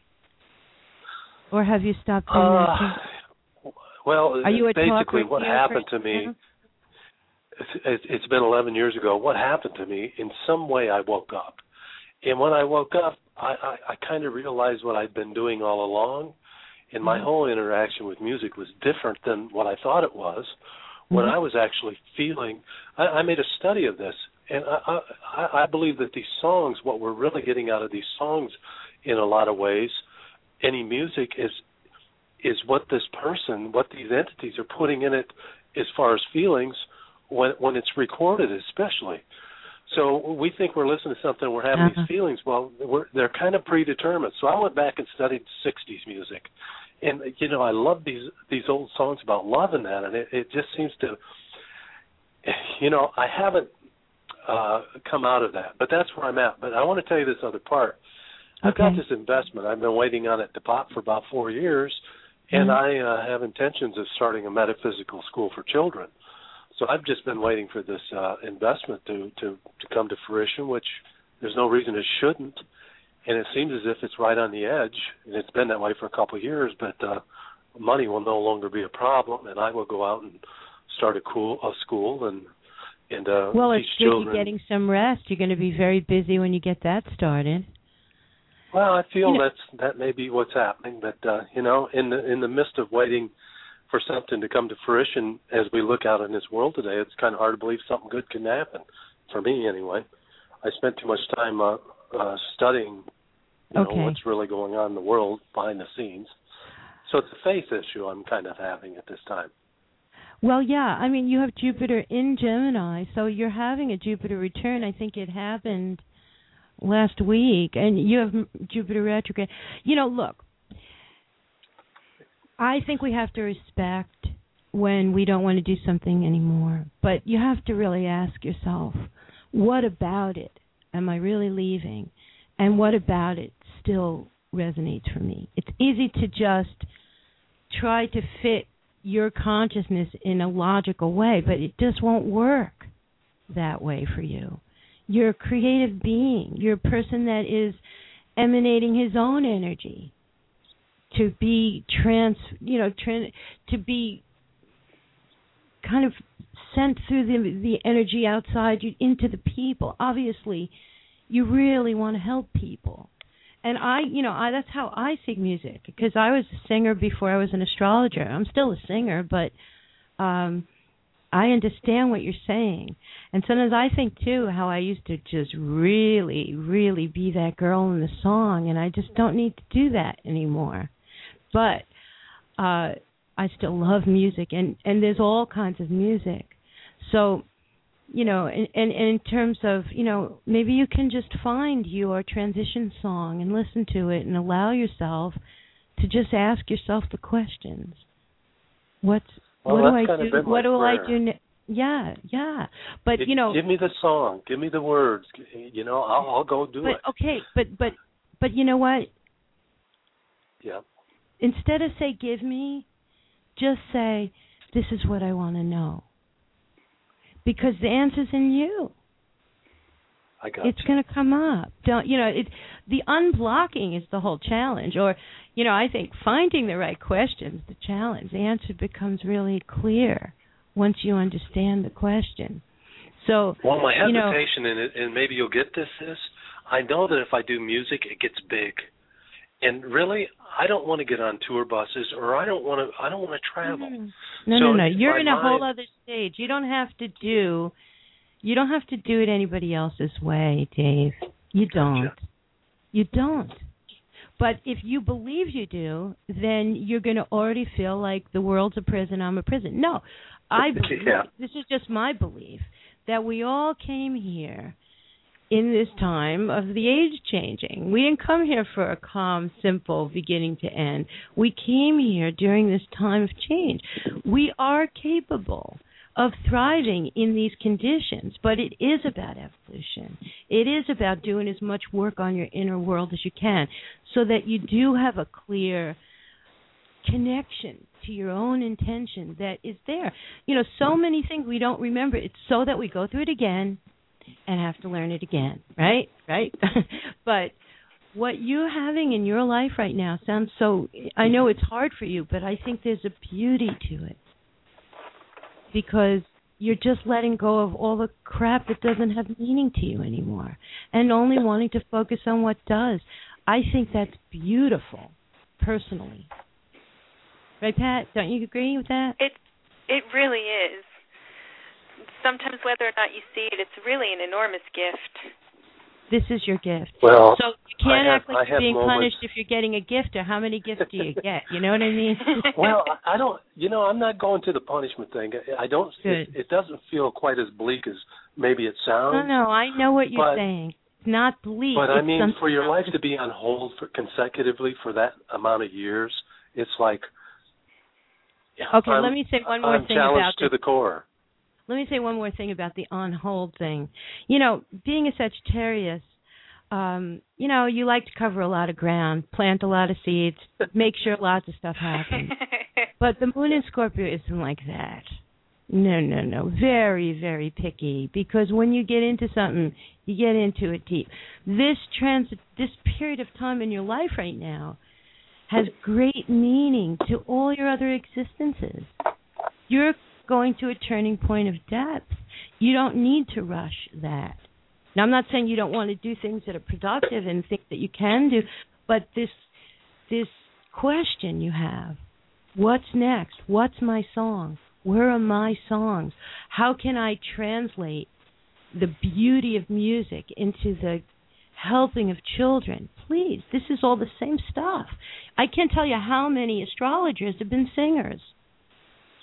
Or have you stopped doing uh, that? Well, Are you a basically what happened person? to me, it's, it's been eleven years ago, what happened to me, in some way I woke up. And when I woke up, I, I, I kind of realized what I'd been doing all along. And my mm-hmm. whole interaction with music was different than what I thought it was. When mm-hmm. I was actually feeling, I, I made a study of this, and I, I, I believe that these songs, what we're really getting out of these songs in a lot of ways, any music is is what this person, what these entities are putting in it as far as feelings when when it's recorded especially. So we think we're listening to something, we're having uh-huh. these feelings. Well, we're, they're kind of predetermined. So I went back and studied sixties music. And, you know, I love these these old songs about love and that, and it, it just seems to, you know, I haven't uh, come out of that. But that's where I'm at. But I want to tell you this other part. I've okay. got this investment. I've been waiting on it to pop for about four years, and mm-hmm. I uh, have intentions of starting a metaphysical school for children. So I've just been waiting for this uh, investment to, to, to come to fruition, which there's no reason it shouldn't. And it seems as if it's right on the edge, and it's been that way for a couple of years, but uh, money will no longer be a problem, and I will go out and start a, cool, a school and, and uh, well, teach it's good children. You're getting some rest. You're going to be very busy when you get that started. Well, I feel you know, that's, that may be what's happening, but, uh, you know, in the, in the midst of waiting for something to come to fruition as we look out in this world today, it's kind of hard to believe something good can happen, for me anyway. I spent too much time uh, uh, studying you know, okay. what's really going on in the world behind the scenes. So it's a faith issue I'm kind of having at this time. Well, yeah. I mean, you have Jupiter in Gemini, so you're having a Jupiter return. I think it happened last week, and you have Jupiter retrograde. You know, look, I think we have to respect when we don't want to do something anymore, but you have to really ask yourself, what about it am I really leaving, and what about it still resonates for me? It's easy to just try to fit your consciousness in a logical way, but it just won't work that way for you. You're a creative being. You're a person that is emanating his own energy to be trans, you know, trans, to be kind of sent through the the energy outside you into the people. Obviously, you really want to help people. And I, you know, I that's how I see music, because I was a singer before I was an astrologer. I'm still a singer, but um, I understand what you're saying. And sometimes I think, too, how I used to just really, really be that girl in the song, and I just don't need to do that anymore. But uh, I still love music, and, and there's all kinds of music. So, you know, and, and, and in terms of, you know, maybe you can just find your transition song and listen to it and allow yourself to just ask yourself the questions. What's, well, what do I kind do? of been What my do prayer. I do? Ne- yeah, yeah. But, it, you know. Give me the song. Give me the words. You know, I'll, I'll go do but, it. Okay, but, but, but you know what? Yeah. Instead of say, give me, just say, this is what I want to know. Because the answer's in you. I got It's going to come up. Don't you know? It the unblocking is the whole challenge, or you know, I think finding the right questions the challenge. The answer becomes really clear once you understand the question. So, well, my you know, hesitation in it, and maybe you'll get this, is I know that if I do music, it gets big, and really, I don't want to get on tour buses, or I don't want to. I don't want to travel. No, so no, no. You're in a mind, whole other stage. You don't have to do. You don't have to do it anybody else's way, Dave. You don't. Gotcha. You don't. But if you believe you do, then you're going to already feel like the world's a prison, I'm a prison. No, I believe, yeah. this is just my belief, that we all came here in this time of the age changing. We didn't come here for a calm, simple beginning to end. We came here during this time of change. We are capable of thriving in these conditions, but it is about evolution. It is about doing as much work on your inner world as you can so that you do have a clear connection to your own intention that is there. You know, so many things we don't remember. It's so that we go through it again and have to learn it again, right? Right? But what you're having in your life right now sounds so, I know it's hard for you, but I think there's a beauty to it. Because you're just letting go of all the crap that doesn't have meaning to you anymore and only wanting to focus on what does. I think that's beautiful, personally. Right, Pat? Don't you agree with that? It it really is. Sometimes whether or not you see it, it's really an enormous gift. This is your gift. Well, so you can't have, act like I you're being moments. punished if you're getting a gift, or how many gifts do you get? You know what I mean? Well, I don't, you know, I'm not going to the punishment thing. I don't, it, it doesn't feel quite as bleak as maybe it sounds. No, no, I know what you're but, saying. It's not bleak. But I mean, something for your else. life to be on hold for consecutively for that amount of years, it's like, okay, I'm, let me say one more I'm thing challenged about to this. the core. Let me say one more thing about the on hold thing. You know, being a Sagittarius, um, you know, you like to cover a lot of ground, plant a lot of seeds, make sure lots of stuff happens. But the moon in Scorpio isn't like that. No, no, no. Very, very picky. Because when you get into something, you get into it deep. This transit, this period of time in your life right now has great meaning to all your other existences. You're going to a turning point of depth. You don't need to rush that. Now, I'm not saying you don't want to do things that are productive and think that you can do, but this this question you have, what's next? What's my song? Where are my songs? How can I translate the beauty of music into the helping of children? Please, this is all the same stuff. I can't tell you how many astrologers have been singers.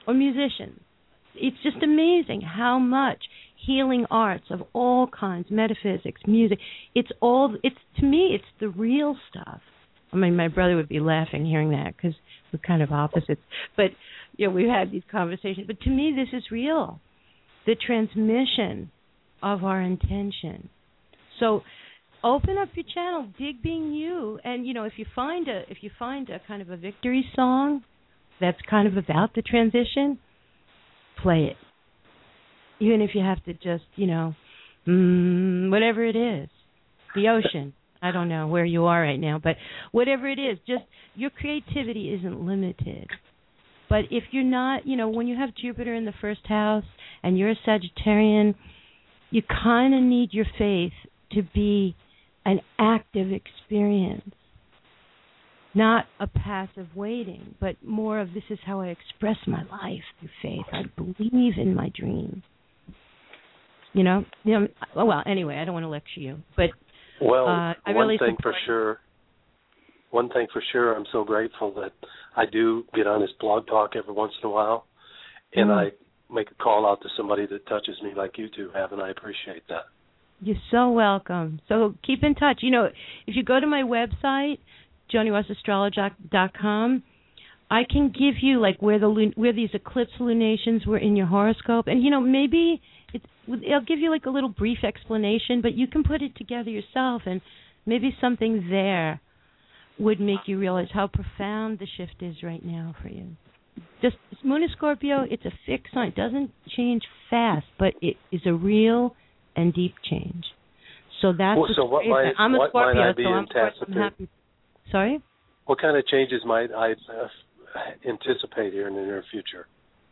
or musicians. It's just amazing how much healing arts of all kinds, metaphysics, music, it's all, it's to me, it's the real stuff. I mean, my brother would be laughing hearing that because we're kind of opposites. But, you know, we've had these conversations. But to me, this is real, the transmission of our intention. So open up your channel, dig being you, and, you know, if you find a if you find a kind of a victory song that's kind of about the transition, play it. Even if you have to just, you know, mm, whatever it is, the ocean. I don't know where you are right now, but whatever it is, just your creativity isn't limited. But if you're not, you know, when you have Jupiter in the first house and you're a Sagittarian, you kind of need your faith to be an active experience, not a passive waiting, but more of this is how I express my life through faith. I believe in my dream. You know, you know. Well, anyway, I don't want to lecture you, but well, uh, I one really thing for support sure. One thing for sure, I'm so grateful that I do get on this blog talk every once in a while, and mm. I make a call out to somebody that touches me like you two have, and I appreciate that. You're so welcome. So keep in touch. You know, if you go to my website, joni ross astrology dot com, I can give you like where the where these eclipse lunations were in your horoscope, and you know maybe it's I'll give you like a little brief explanation, but you can put it together yourself, and maybe something there would make you realize how profound the shift is right now for you. Just Moon is Scorpio, it's a fixed sign. It doesn't change fast, but it is a real and deep change. So that's well, so what might, I'm a what Scorpio, might I be so I'm, I'm happy. Sorry? What kind of changes might I uh, anticipate here in the near future?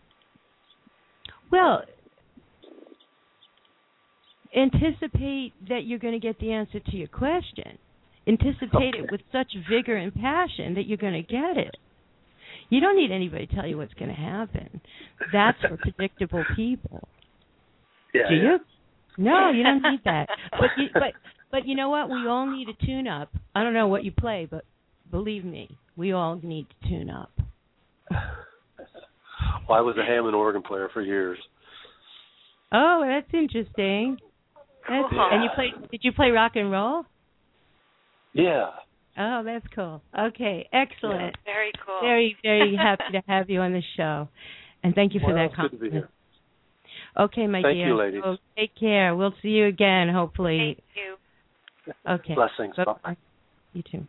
Well, anticipate that you're going to get the answer to your question. Anticipate okay. it with such vigor and passion that you're going to get it. You don't need anybody to tell you what's going to happen. That's for predictable people. Yeah, Do yeah. you? No, you don't need that. But you, but but you know what? We all need a tune-up. I don't know what you play, but believe me, we all need to tune up. Well, I was a Hammond organ player for years. Oh, that's interesting. That's, yeah. And you played? Did you play rock and roll? Yeah. Oh, that's cool. Okay, excellent. Yeah. Very cool. Very, very happy to have you on the show, and thank you for well, that compliment. Good to be here. Okay, my Thank dear. you, ladies. So take care. We'll see you again, hopefully. Thank you. Okay. Blessings. Bye. Bye. You too.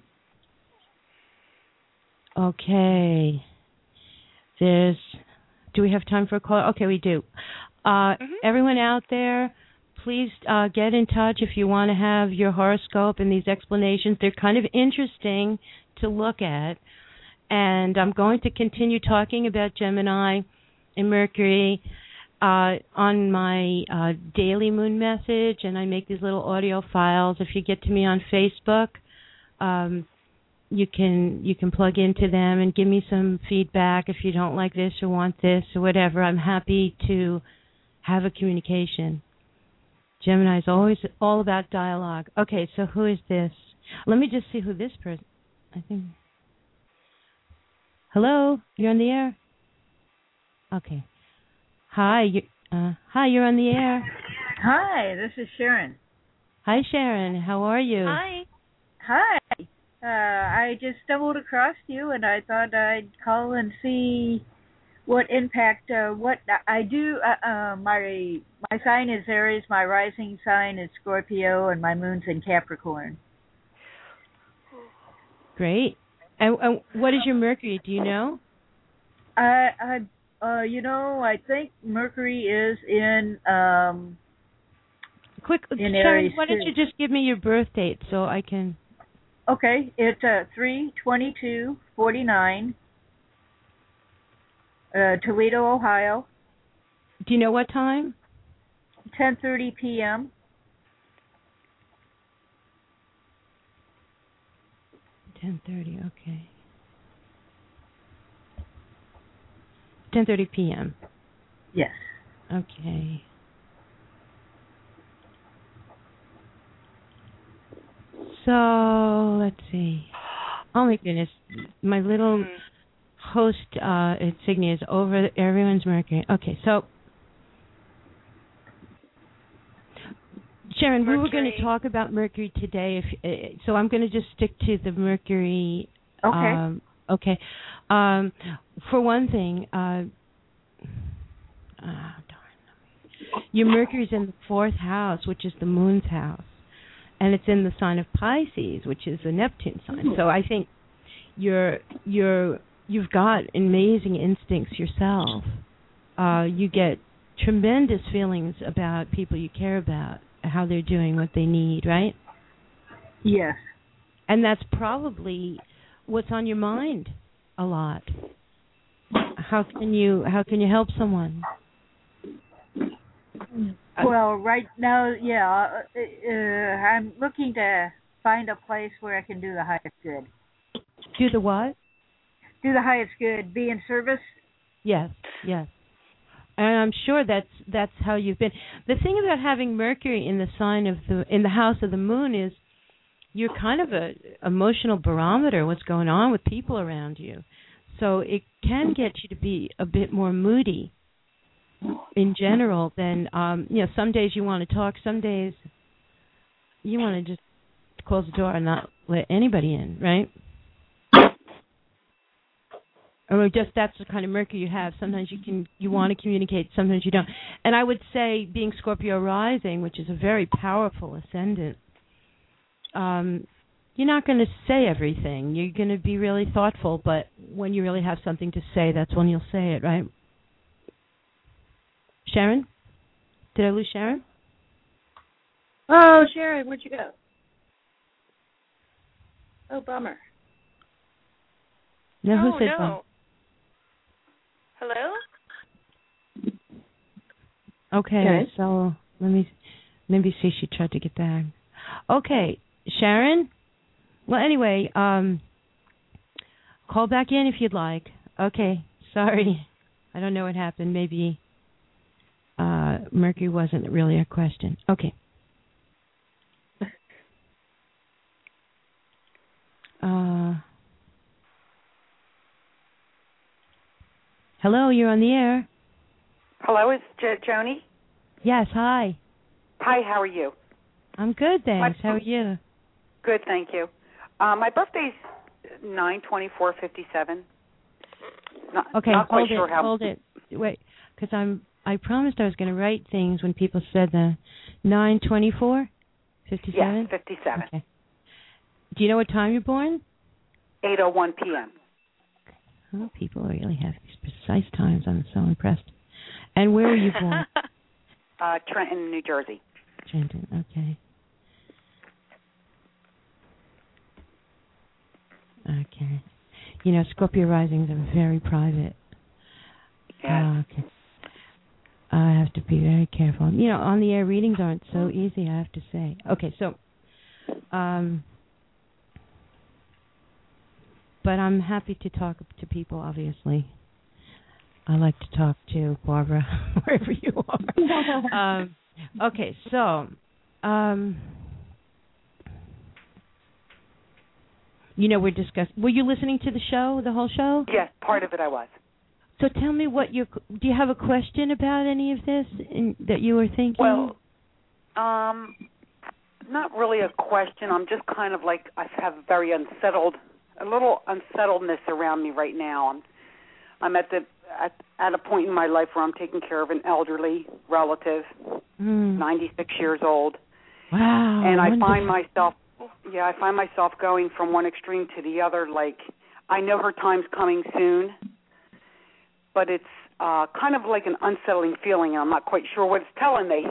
Okay. There's. Do we have time for a call? Okay, we do. Uh, mm-hmm. Everyone out there, please uh, get in touch if you want to have your horoscope and these explanations. They're kind of interesting to look at. And I'm going to continue talking about Gemini and Mercury uh, on my uh, daily moon message, and I make these little audio files. If you get to me on Facebook, um, you can you can plug into them and give me some feedback if you don't like this or want this or whatever. I'm happy to have a communication. Gemini is always all about dialogue. Okay, so who is this? Let me just see who this person. I think. Hello, you're on the air. Okay. Hi, you. Uh, hi, you're on the air. Hi, this is Sharon. Hi, Sharon. How are you? Hi. Hi. Uh, I just stumbled across you, and I thought I'd call and see what impact. Uh, what I do. Uh, uh, my my sign is Aries. My rising sign is Scorpio, and my moon's in Capricorn. Great. And, and what is your Mercury? Do you know? I, I, uh, you know, I think Mercury is in. Um, Quick, in Sharon, Aries why don't too. you just give me your birth date so I can? Okay, it's uh, three twenty-two forty-nine, uh, Toledo, Ohio. Do you know what time? ten thirty p.m. ten thirty, okay. ten thirty p.m. Yes. Okay. So, let's see. Oh, my goodness. My little host uh, insignia is over everyone's Mercury. Okay, so Sharon, Mercury. We were going to talk about Mercury today, if uh, so I'm going to just stick to the Mercury. Okay. Um, okay. Um, for one thing, uh, oh, darn. Your Mercury's in the fourth house, which is the moon's house, and it's in the sign of Pisces, which is the Neptune sign. So I think you're you're you've got amazing instincts yourself. Uh, you get tremendous feelings about people you care about, how they're doing, what they need, right? Yes. And that's probably what's on your mind a lot. How can you how can you help someone? Well, right now, yeah, uh, I'm looking to find a place where I can do the highest good. Do the what? Do the highest good. Be in service. Yes, yes. And I'm sure that's that's how you've been. The thing about having Mercury in the sign of the in the house of the moon is you're kind of a emotional barometer. What's going on with people around you? So it can get you to be a bit more moody in general than um, you know. Some days you want to talk. Some days you want to just close the door and not let anybody in, right? Or just that's the kind of Mercury you have. Sometimes you can you want to communicate, sometimes you don't. And I would say, being Scorpio rising, which is a very powerful ascendant, um, you're not going to say everything. You're going to be really thoughtful, but when you really have something to say, that's when you'll say it, right? Sharon? Did I lose Sharon? Oh, Sharon, where'd you go? Oh, bummer. No, who oh, said no. bummer? Hello? Okay, okay, so let me maybe see if she tried to get back. Okay, Sharon? Well, anyway, um, call back in if you'd like. Okay, sorry. I don't know what happened. Maybe uh, Mercury wasn't really a question. Okay. Uh, hello, you're on the air. Hello, is jo- Joni? Yes, hi. Hi, how are you? I'm good, thanks. My, how are you? Good, thank you. Uh, my birthday's nine twenty-four fifty-seven. Not, okay, not quite hold sure it, how. hold it. Wait, because I'm. I promised I was going to write things when people said the nine twenty-four fifty-seven. Yes, fifty-seven. Okay. Do you know what time you're born? eight oh one p.m. Oh, people really have these precise times. I'm so impressed. And where were you born? uh, Trenton, New Jersey. Trenton, okay. Okay. You know, Scorpio risings are very private. Yeah. Uh, okay. I have to be very careful. You know, on the air readings aren't so easy, I have to say. Okay, so, um, but I'm happy to talk to people, obviously. I like to talk to Barbara, wherever you are. um, okay, so, um, you know, we're discussing. Were you listening to the show, the whole show? Yes, part of it I was. So tell me what you do. You have a question about any of this in, that you were thinking? Well, um, not really a question. I'm just kind of like I have very unsettled, a little unsettledness around me right now. I'm, I'm at the at, at a point in my life where I'm taking care of an elderly relative, mm. ninety-six years old. Wow. And I wonderful. find myself, yeah, I find myself going from one extreme to the other. Like, I know her time's coming soon, but it's uh, kind of like an unsettling feeling, and I'm not quite sure what it's telling me.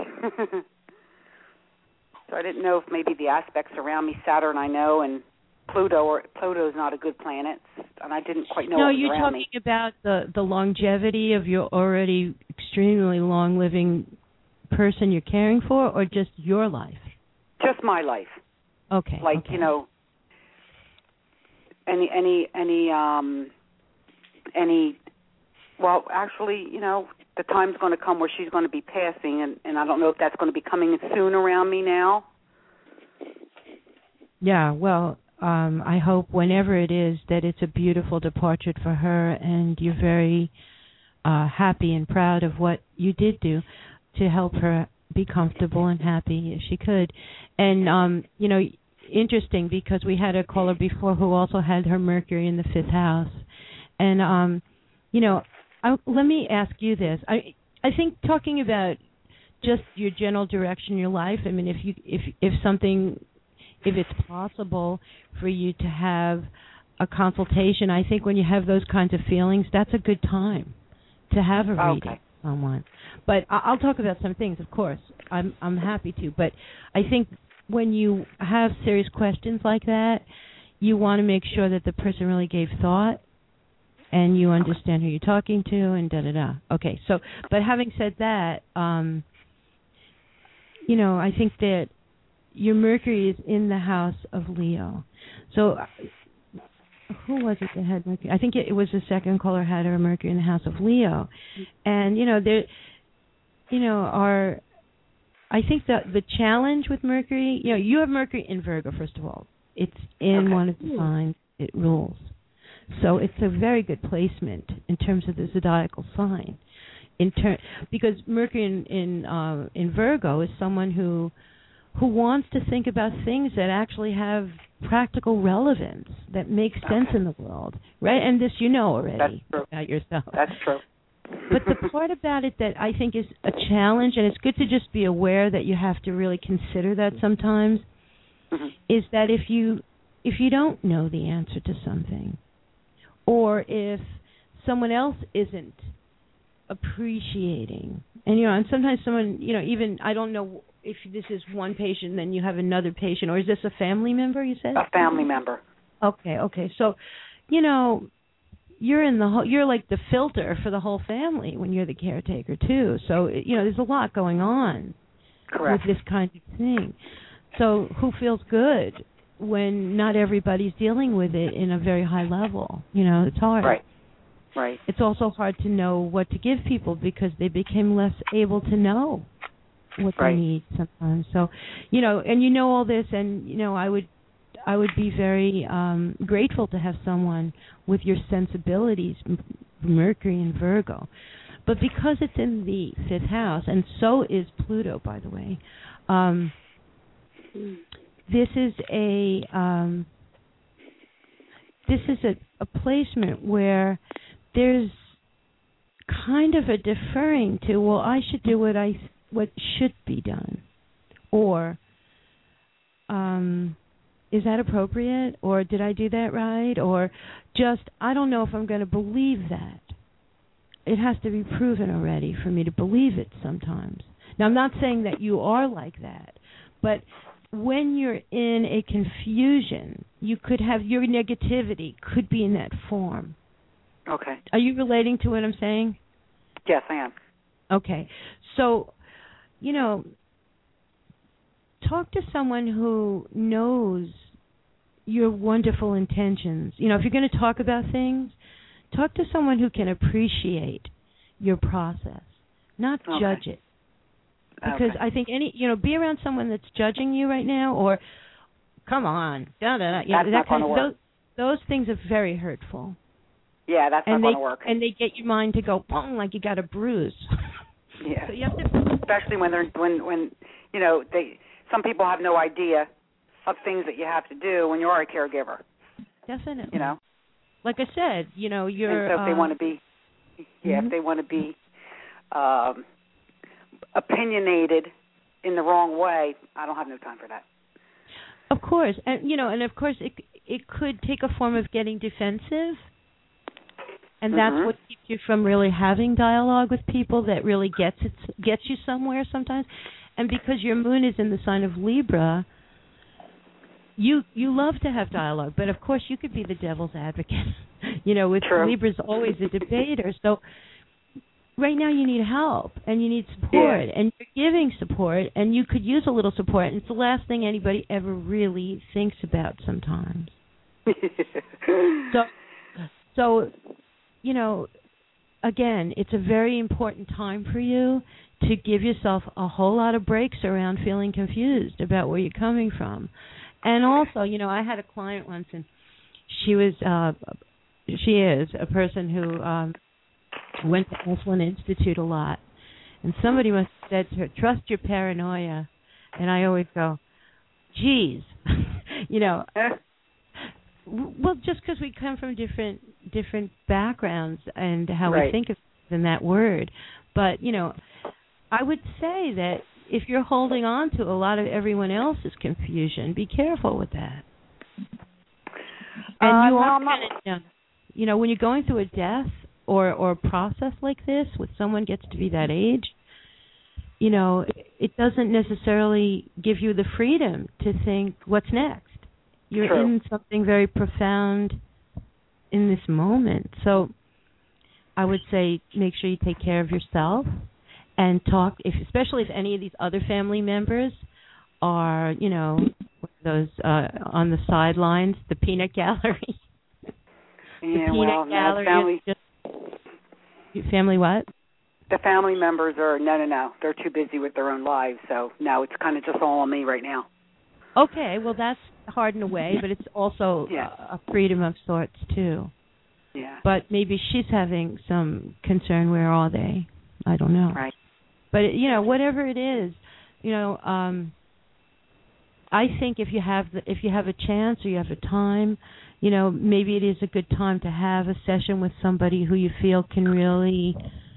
So I didn't know if maybe the aspects around me, Saturn I know, and Pluto, or Pluto's not a good planet, and I didn't quite know no, what was you're around talking me. about the, the longevity of your already extremely long-living person you're caring for, or just your life? Just my life. Okay. Like, okay. you know, any, any, any, um, any, well, actually, you know, the time's going to come where she's going to be passing, and, and I don't know if that's going to be coming soon around me now. Yeah, well, um, I hope whenever it is that it's a beautiful departure for her, and you're very uh, happy and proud of what you did do to help her be comfortable and happy if she could. And, um, you know, interesting because we had a caller before who also had her Mercury in the fifth house. And, um, you know, I, let me ask you this. I I think talking about just your general direction in your life, I mean, if you if if something, if it's possible for you to have a consultation, I think when you have those kinds of feelings, that's a good time to have a reading okay. with someone. But I'll talk about some things, of course. I'm I'm happy to. But I think when you have serious questions like that, you want to make sure that the person really gave thought and you understand who you're talking to and da-da-da. Okay, so, but having said that, um, you know, I think that your Mercury is in the house of Leo. So who was it that had Mercury? I think it, it was the second caller had her Mercury in the house of Leo. And, you know, there, you know, our, I think that the challenge with Mercury, you know, you have Mercury in Virgo, first of all. It's in okay. one of the signs it rules. So it's a very good placement in terms of the zodiacal sign. In ter- because Mercury in in, uh, in Virgo is someone who who wants to think about things that actually have practical relevance, that make sense okay. in the world, right? And this you know already about yourself. That's true. But the part about it that I think is a challenge, and it's good to just be aware that you have to really consider that sometimes, mm-hmm. is that if you if you don't know the answer to something, or if someone else isn't appreciating, and you know, and sometimes someone, you know, even I don't know if this is one patient, then you have another patient, or is this a family member? You said a family member. Okay, okay. So, you know, you're in the whole, you're like the filter for the whole family when you're the caretaker too. So, you know, there's a lot going on Correct. with this kind of thing. So, who feels good when not everybody's dealing with it in a very high level? You know, it's hard. Right. Right. It's also hard to know what to give people because they became less able to know what right. they need sometimes. So, you know, and you know all this, and you know, I would, I would be very um, grateful to have someone with your sensibilities, Mercury and Virgo. But because it's in the fifth house, and so is Pluto, by the way, um, this is a um, this is a, a placement where there's kind of a deferring to, well, I should do what I what should be done, or um, is that appropriate, or did I do that right, or just I don't know if I'm going to believe that. It has to be proven already for me to believe it sometimes. Now, I'm not saying that you are like that, but when you're in a confusion, you could have your negativity could be in that form. Okay. Are you relating to what I'm saying? Yes, I am. Okay. So, you know, talk to someone who knows your wonderful intentions. You know, if you're going to talk about things, talk to someone who can appreciate your process, not okay. judge it. Because okay. I think any, you know, be around someone that's judging you right now, or come on, da da da. You that's know, not that kind going of, to work. Those, those things are very hurtful. Yeah, that's and not they, going to work. And they get your mind to go boom, like you got a bruise. Yeah. So you have to, especially when they're when when you know they some people have no idea of things that you have to do when you're a caregiver. Definitely. You know. Like I said, you know, you're. And so if they uh, want to be, yeah, mm-hmm. if they want to be um, opinionated in the wrong way, I don't have no time for that. Of course, and you know, and of course, it it could take a form of getting defensive, and that's mm-hmm. what keeps you from really having dialogue with people that really gets it gets you somewhere sometimes. And because your moon is in the sign of Libra, you you love to have dialogue, but of course you could be the devil's advocate. You know, with True. Libra's always a debater. So right now you need help and you need support, yeah. and you're giving support, and you could use a little support. And it's the last thing anybody ever really thinks about sometimes. so, so, you know, again, it's a very important time for you to give yourself a whole lot of breaks around feeling confused about where you're coming from. And also, you know, I had a client once, and she was, uh, she is a person who um, went to Esalen Institute a lot. And somebody must have said to her, trust your paranoia. And I always go, geez, you know, well, just because we come from different different backgrounds and how right. we think of it in that word. But, you know, I would say that if you're holding on to a lot of everyone else's confusion, be careful with that. And uh, you no, are I'm not... you know, you know, when you're going through a death or, or a process like this with someone gets to be that age, you know, it doesn't necessarily give you the freedom to think what's next. You're True. in something very profound in this moment. So I would say make sure you take care of yourself and talk, if, especially if any of these other family members are, you know, those uh, on the sidelines, the peanut gallery. Yeah, the peanut well, gallery. No, family, just, family what? The family members are, no, no, no. They're too busy with their own lives. So, no, it's kind of just all on me right now. Okay, well, that's hard in a way, but it's also yeah. a, a freedom of sorts, too. Yeah. But maybe she's having some concern. Where are they? I don't know. Right. But, you know, whatever it is, you know, um, I think if you have the, if you have a chance or you have a time, you know, maybe it is a good time to have a session with somebody who you feel can really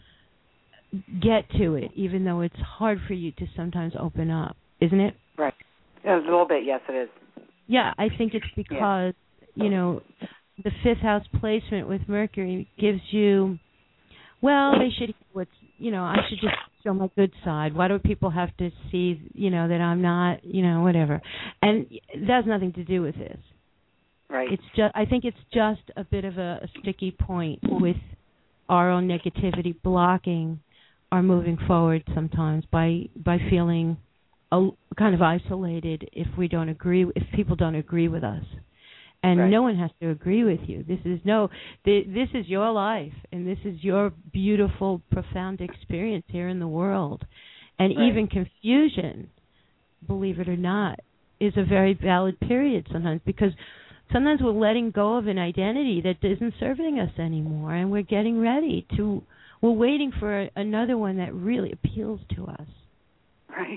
get to it, even though it's hard for you to sometimes open up, isn't it? Right. A little bit, yes, it is. Yeah, I think it's because, yeah. you know, the fifth house placement with Mercury gives you, well, they should, what's, you know, I should just show my good side. Why do people have to see, you know, that I'm not, you know, whatever? And that has nothing to do with this. Right. It's just, I think it's just a bit of a, a sticky point with our own negativity blocking our moving forward sometimes by by feeling a, kind of isolated if we don't agree, if people don't agree with us. And right. no one has to agree with you. This is no, th- this is your life, and this is your beautiful, profound experience here in the world. And right. even confusion, believe it or not, is a very valid period sometimes, because sometimes we're letting go of an identity that isn't serving us anymore, and we're getting ready to, we're waiting for a, another one that really appeals to us. Right.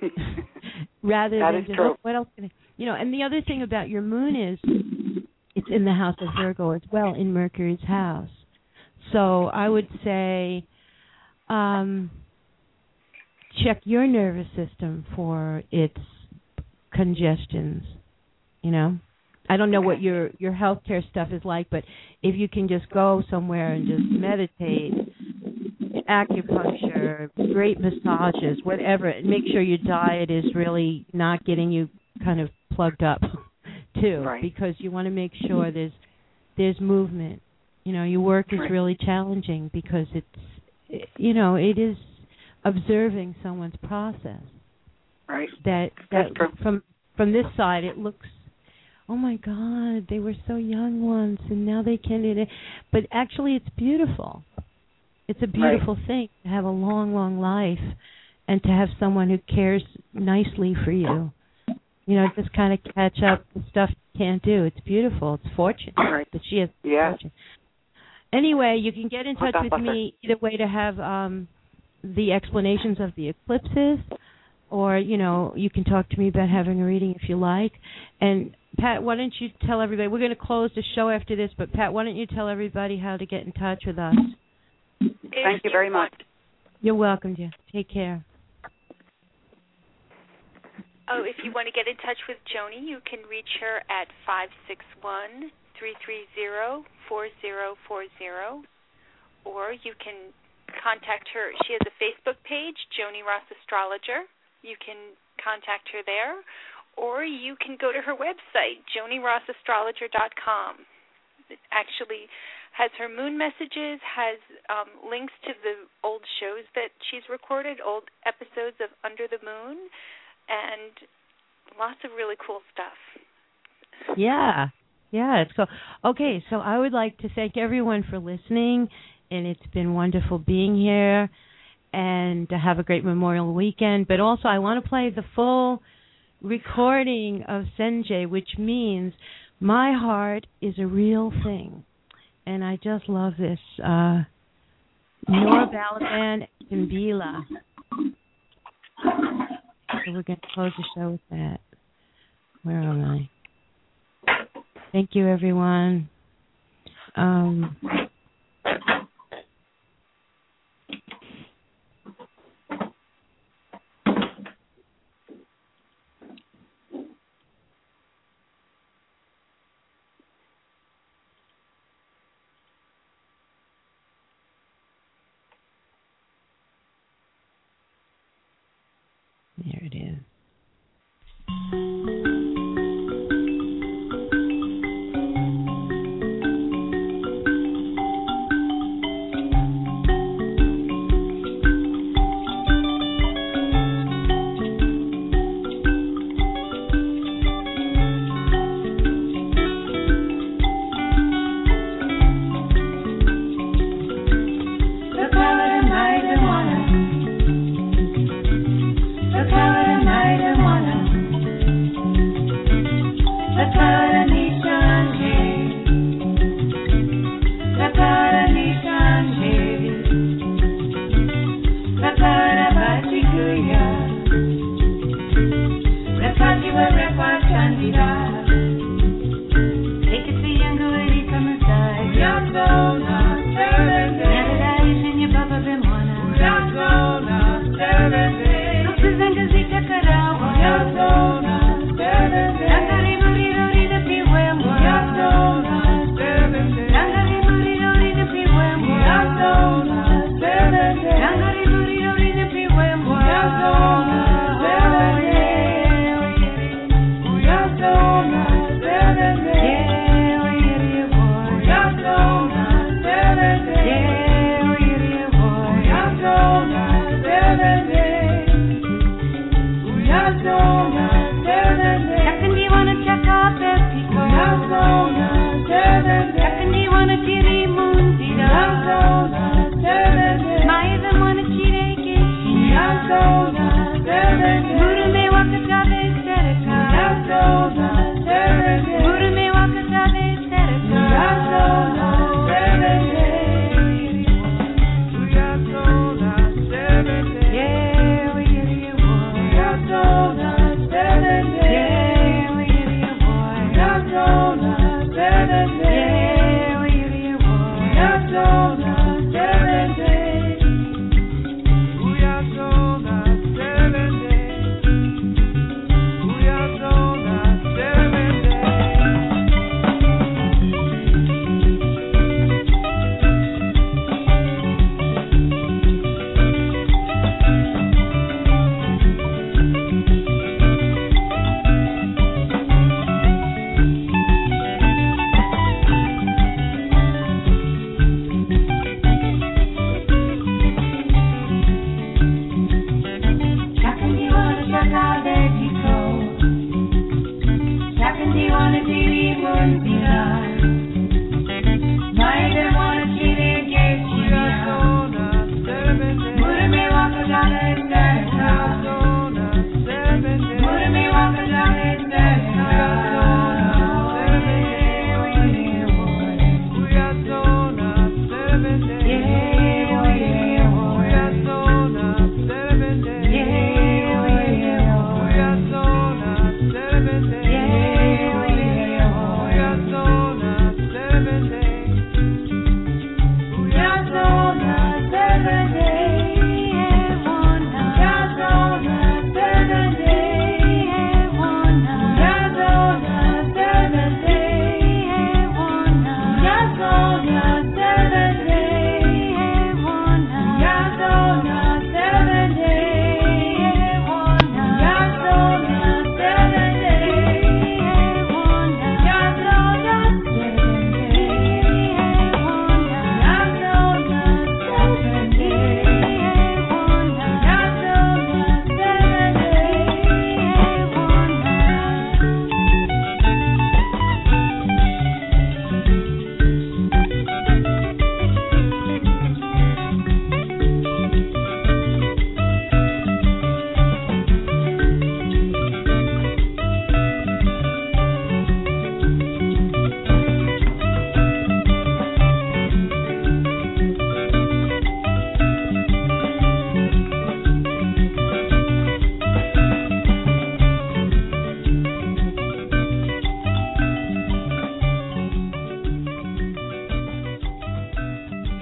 Rather that than is just, true. oh, what else can I, you know, and the other thing about your moon is it's in the house of Virgo as well, in Mercury's house. So I would say um, check your nervous system for its congestions, you know. I don't know what your, your healthcare stuff is like, but if you can just go somewhere and just meditate, acupuncture, great massages, whatever, and make sure your diet is really not getting you kind of plugged up, too, right. because you want to make sure there's there's movement. You know, your work is right. really challenging because it's, you know, it is observing someone's process. Right. That That's that true. from from this side, it looks, oh my God, they were so young once, and now they can't do it. But actually, it's beautiful. It's a beautiful right. thing to have a long, long life, and to have someone who cares nicely for you. You know, just kind of catch up the stuff you can't do. It's beautiful. It's fortunate right. that she has yeah. fortune. Anyway, you can get in touch with butter. me either way to have um, the explanations of the eclipses, or, you know, you can talk to me about having a reading if you like. And, Pat, why don't you tell everybody, we're going to close the show after this, but, Pat, why don't you tell everybody how to get in touch with us? Thank you very much. You're welcome, dear. Take care. Oh, if you want to get in touch with Joni, you can reach her at five six one, three three zero, four zero four zero, or you can contact her. She has a Facebook page, Joni Ross Astrologer. You can contact her there, or you can go to her website, joni ross astrologer dot com. It actually has her moon messages, has um, links to the old shows that she's recorded, old episodes of Under the Moon, and lots of really cool stuff. Yeah, yeah, it's cool. Okay, so I would like to thank everyone for listening, and it's been wonderful being here, and to have a great Memorial Weekend. But also I want to play the full recording of Senje, which means my heart is a real thing. And I just love this. Uh, Nora Balaban and Bila. So we're going to close the show with that. Where am I? Thank you, everyone. Um, there it is. Look how tonight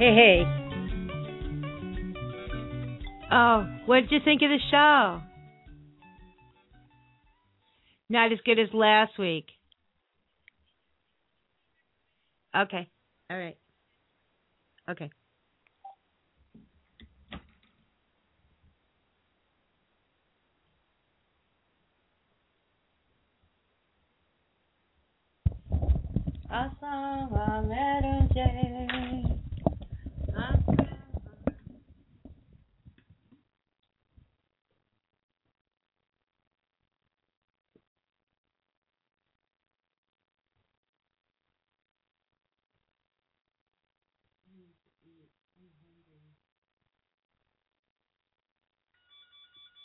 Hey, hey. Oh, what did you think of the show? Not as good as last week. Okay. All right. Okay. Hasta la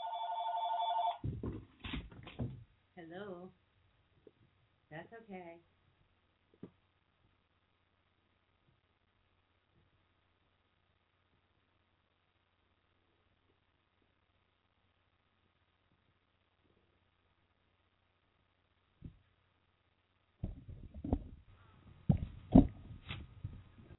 Hello. That's okay.